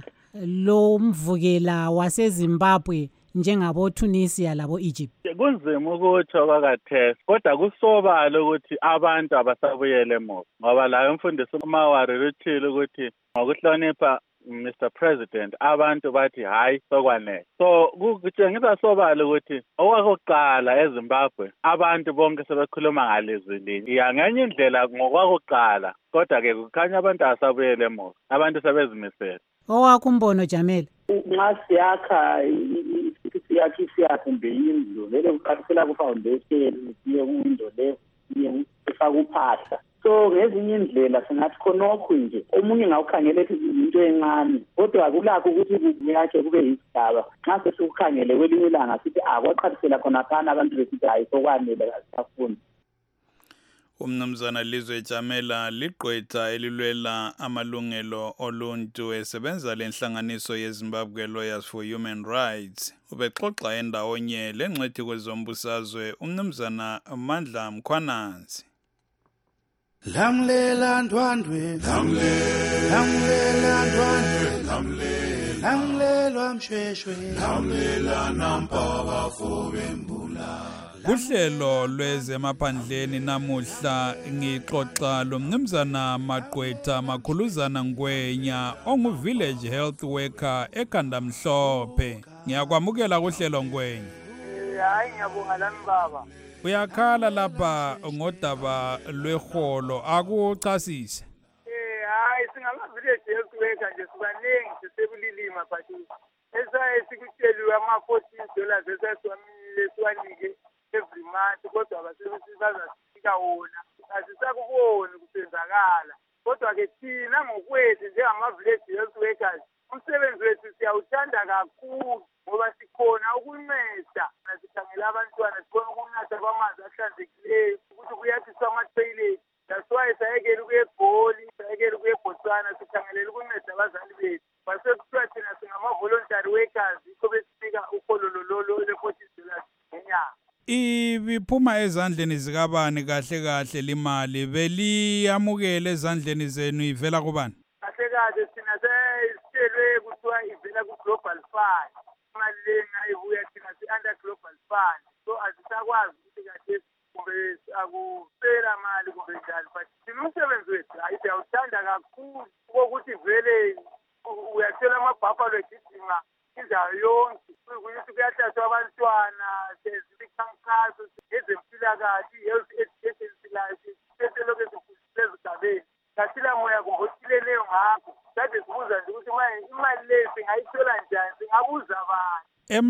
lo mvukela waseZimbabwe njengabo Tunisia labo Egypt? Kunzima ukutsho kwakathesi, kodwa kusobala ukuthi abantu abasabuyele emuva, ngoba la umfundisi uMawari uthile ukuthi ngokuhlonipha Mr. President abantu bathi hayi sokwanele. So kutshengisa sobala ukuthi okwakuqala eZimbabwe abantu bonke sebekhuluma ngalizwi linye ngenye indlela ngokwakuqala, kodwa ke kukhanya abantu abasabuyele emuva, abantu sebezimisele. Owakho umbono Jamela? Nxa siyakha kumbe indlu vele kuqalisela ku-foundation siye ku-window level siye kufaka uphahla. So ngezinye indlela singathi khonokho nje omunye ngawukhangela ethi into encane, kodwa kulakho ukuthi kuyakhe kube yisigaba. Nxa sesikukhangele kwelinye ilanga sithi kwaqalisela khonaphana abantu besithi hayi sokwanele asisafuni. Umnumzana Lizwe Jamela liqwetha elilwela amalungelo oluntu esebenza lenhlanganiso yeZimbabwe Lawyers for Human Rights. Ubexoxa endawonye lengcwethi kwezombusazwe umnumzana Mandla Mkhwananzi. Lamlela ndwandwe, lamlela ndwandwe, lamlelwa mshweshwe, lamlela nampaka fobembula. Kuhlelo lwezemaphandleni namuhla ngixoxa lomnumzana Maqwetha Makhuluzana Ngwenya ongu-village health worker ekhanda mhlophe. Ngiyakwamukela kuhlelo Ngwenya. Hayi ngiyabonga lami baba. Uyakhala lapha ngodaba lweholo akuchasise. Hayi singama-village health worker nje sibaningi sisebulilima but esikutsheliwe ama-$14 esasiwanike every month kodwa abasebenzi bazasifika wona asisakuboni kusenzakala kodwa ke thina ngokwethu njengama-village health workers umsebenzi wethu siyawuthanda kakhulu ngoba sikhona ukunceda sikhangela abantwana sibona ukunatha kwamanzi ahlanzekileyo ukuthi kuyathiswa ama-toilet that's why sayekela ukuya eGoli sayekela ukuya eBotswana sikhangelela ukunceda abazali bethu basekuthiwa thina singama-voluntary workers yikho besifika uhololololo le-$14 ngenyanga. Ibiphuma ezandleni zikabani kahle kahle limali beliyamukele ezandleni zenu ivela kubani? Kahle kahle thina sesitshelwe kuthiwa ivela ku-Global Fund. Imali lena ayibuya thina si-under Global Fund. So asisakwazi ukuthi kahle kumbe akusela mali kumbe njani but thina umsebenzi wethu hayi siyawuthanda kakhulu ukuthi vele uyathola amabhafalo egijima indawo yonke ukuthi kuyahlatshwa abantwana sezikhankaso ezempilakahle i-health education silayo seseloke sifundisile ezigabeni kasila moya kumbothileneyo ngakho kade sibuza nje ukuthi imali leyo singayithola njani singabuza abantu.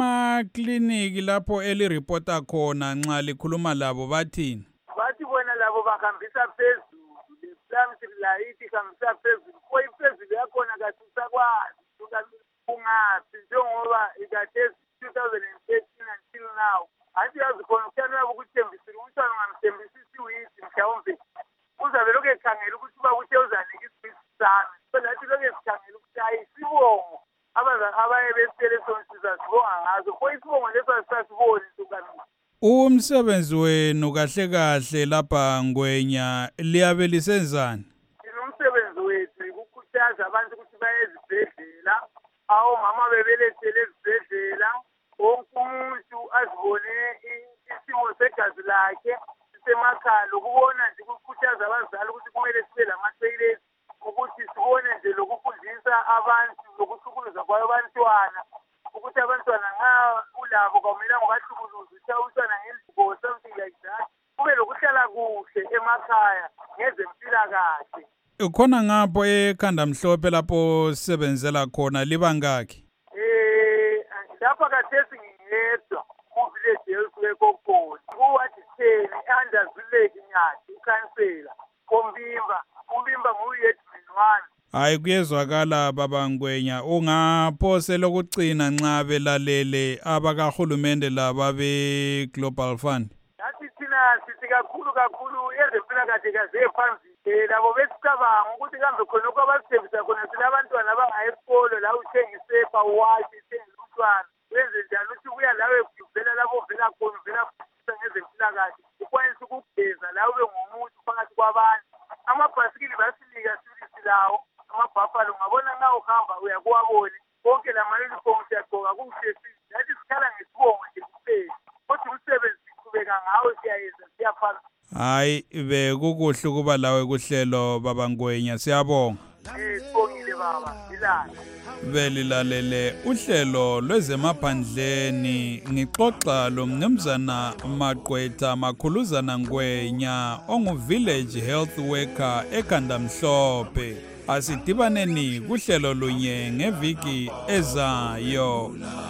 Emakliniki lapho eliripota khona nxa likhuluma labo bathini? Bathi bona labo bahambisa phezulu leplamsi layithi ihambisa phezulu ko iphezulu yakhona kasisakwazi kungaphi njengoba ikade 2013 until now anti yazi khona ukuthanwa ukuthembisile umntwana ungamthembisisi withi mhlawumbe uzabe lokhu ekhangela ukuthi uba kuthe uzanika isibisi sami so lathi lokhu esikhangela ukuthi ayisibongo abaye besitele sonsiza sibonga ngazo ko isibongo leso asisasiboni sukamisa. Umsebenzi wenu kahle kahle lapha Ngwenya liyabe lisenzani? Umsebenzi wethu ukukhuthaza abantu ukuthi baye ezibhedlela omama bebelethele ezibhedlela wonke umuntu azibone isimo segazi lakhe sisemakhaya lokubona nje ukukhuthaza abazali ukuthi kumele sibe lama-toilet ukuthi sibone nje lokufundisa abantu lokuhlukuluza kwabantwana ukuthi abantwana nxa ulabo kwamela ngobahlukuluza ukuthi abantwana ngendubo something like that kube lokuhlala kuhle emakhaya ngezempilakahle. Khona ngapho ekhanda mhlophe lapho sisebenzela khona libangaki? Lapha kathesi ngiyedwa ku-village health worker khona ku-ward 10 under Zweleki Nyathi ukhansela umbimba nguYedwin 1. Hayi kuyezwakala baba Ngwenya ungaphosela ukucina nxa belalele abakahulumende laba be-Global Fund. Nathi thina sithi kakhulu ezempilakahle kaze phansi labo besicabanga ukuthi kambe khona okwabasithembisa khona silabantwana abangaye esikolo la uthenga isepa uwashi uthengile umntwana wenze njani ukuthi kuya lawe uvela lapho uvela khona uvela fundisa ngezempilakahle ukwanisa ukugeza la ube ngumuntu phakathi kwabantu. Amabhasikili basinika sibili lawo amabhafalo ungabona nxa uhamba uyakuwabona konke lama-uniform siyagqoka kuhle nathi sikhala ngesibongo nje kuphela kodwa umsebenzi siqhubeka ngawo siyayenza siyaphambili. Hayi bekukuhle ukuba lawe kuhlelo baba Ngwenya siyabonga. Sibongile baba ilala. Belilalele uhlelo lwezemaphandleni ngixoxa lomnumzana Maqwetha Makhuluzana Ngwenya ongu-village health worker ekhanda mhlophe. Asidibaneni kuhlelo lunye ngeviki ezayo.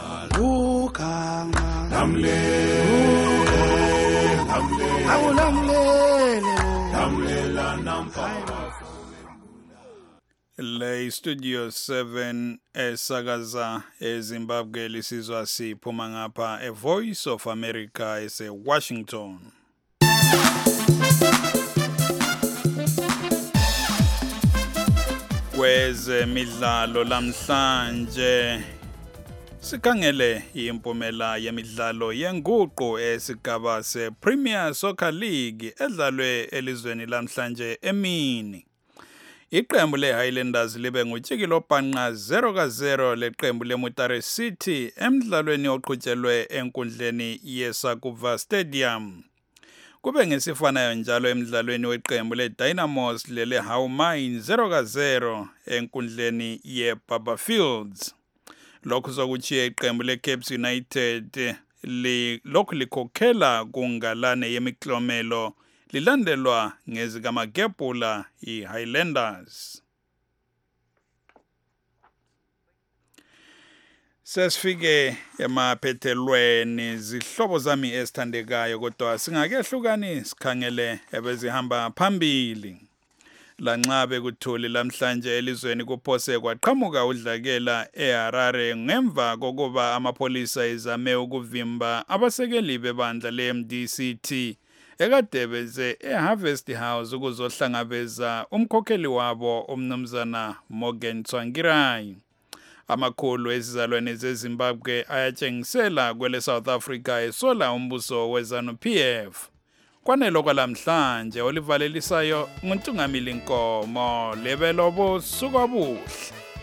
Le Studio 7 esakaza eZimbabwe lisizwa siphuma ngapha eVoice of America ese Washington. Kwezemidlalo lamhlanje sikhangele impumela yemidlalo yenguqu esigaba sePremier Soccer League edlalwe elizweni lamhlanje emini. Iqembu leHighlanders libe ngutshikilo bhanqa 0-0 leqembu leMutare City emidlalweni oqhutshelwe enkundleni yeSakuva Stadium. Kube ngesifanayo njalo emidlalweni weqembu leDynamos leleHow Mines 0-0 enkundleni yeBaba Fields. Lokhu sokuchiya iqembu leCapes United lokhu likhokhela kungalane yemiklomelo lilandelwa ngezikamagebhula iHighlanders. Sesifike emaphethelweni zihlobo zami esithandekayo kodwa singakehlukani sikhangele ebezihamba phambili. Lanxa bekuthuli lamhlanje elizweni kuphose kwaqhamuka udlakela eHarare ngemva kokuba amapolisa ezame ukuvimba abasekeli bebandla leMDCT ekadebeze eHarvest House ukuzohlangabeza umkhokheli wabo umnumzana Morgan Tsvangirai. Amakhulu ezizalwane zeZimbabwe ayatshengisela kwele South Africa esola umbuso weZANU-PF. Kwanelo kwalamhlanje olivalelisayo nguNtungamili Nkomo lebelobo suka buhle.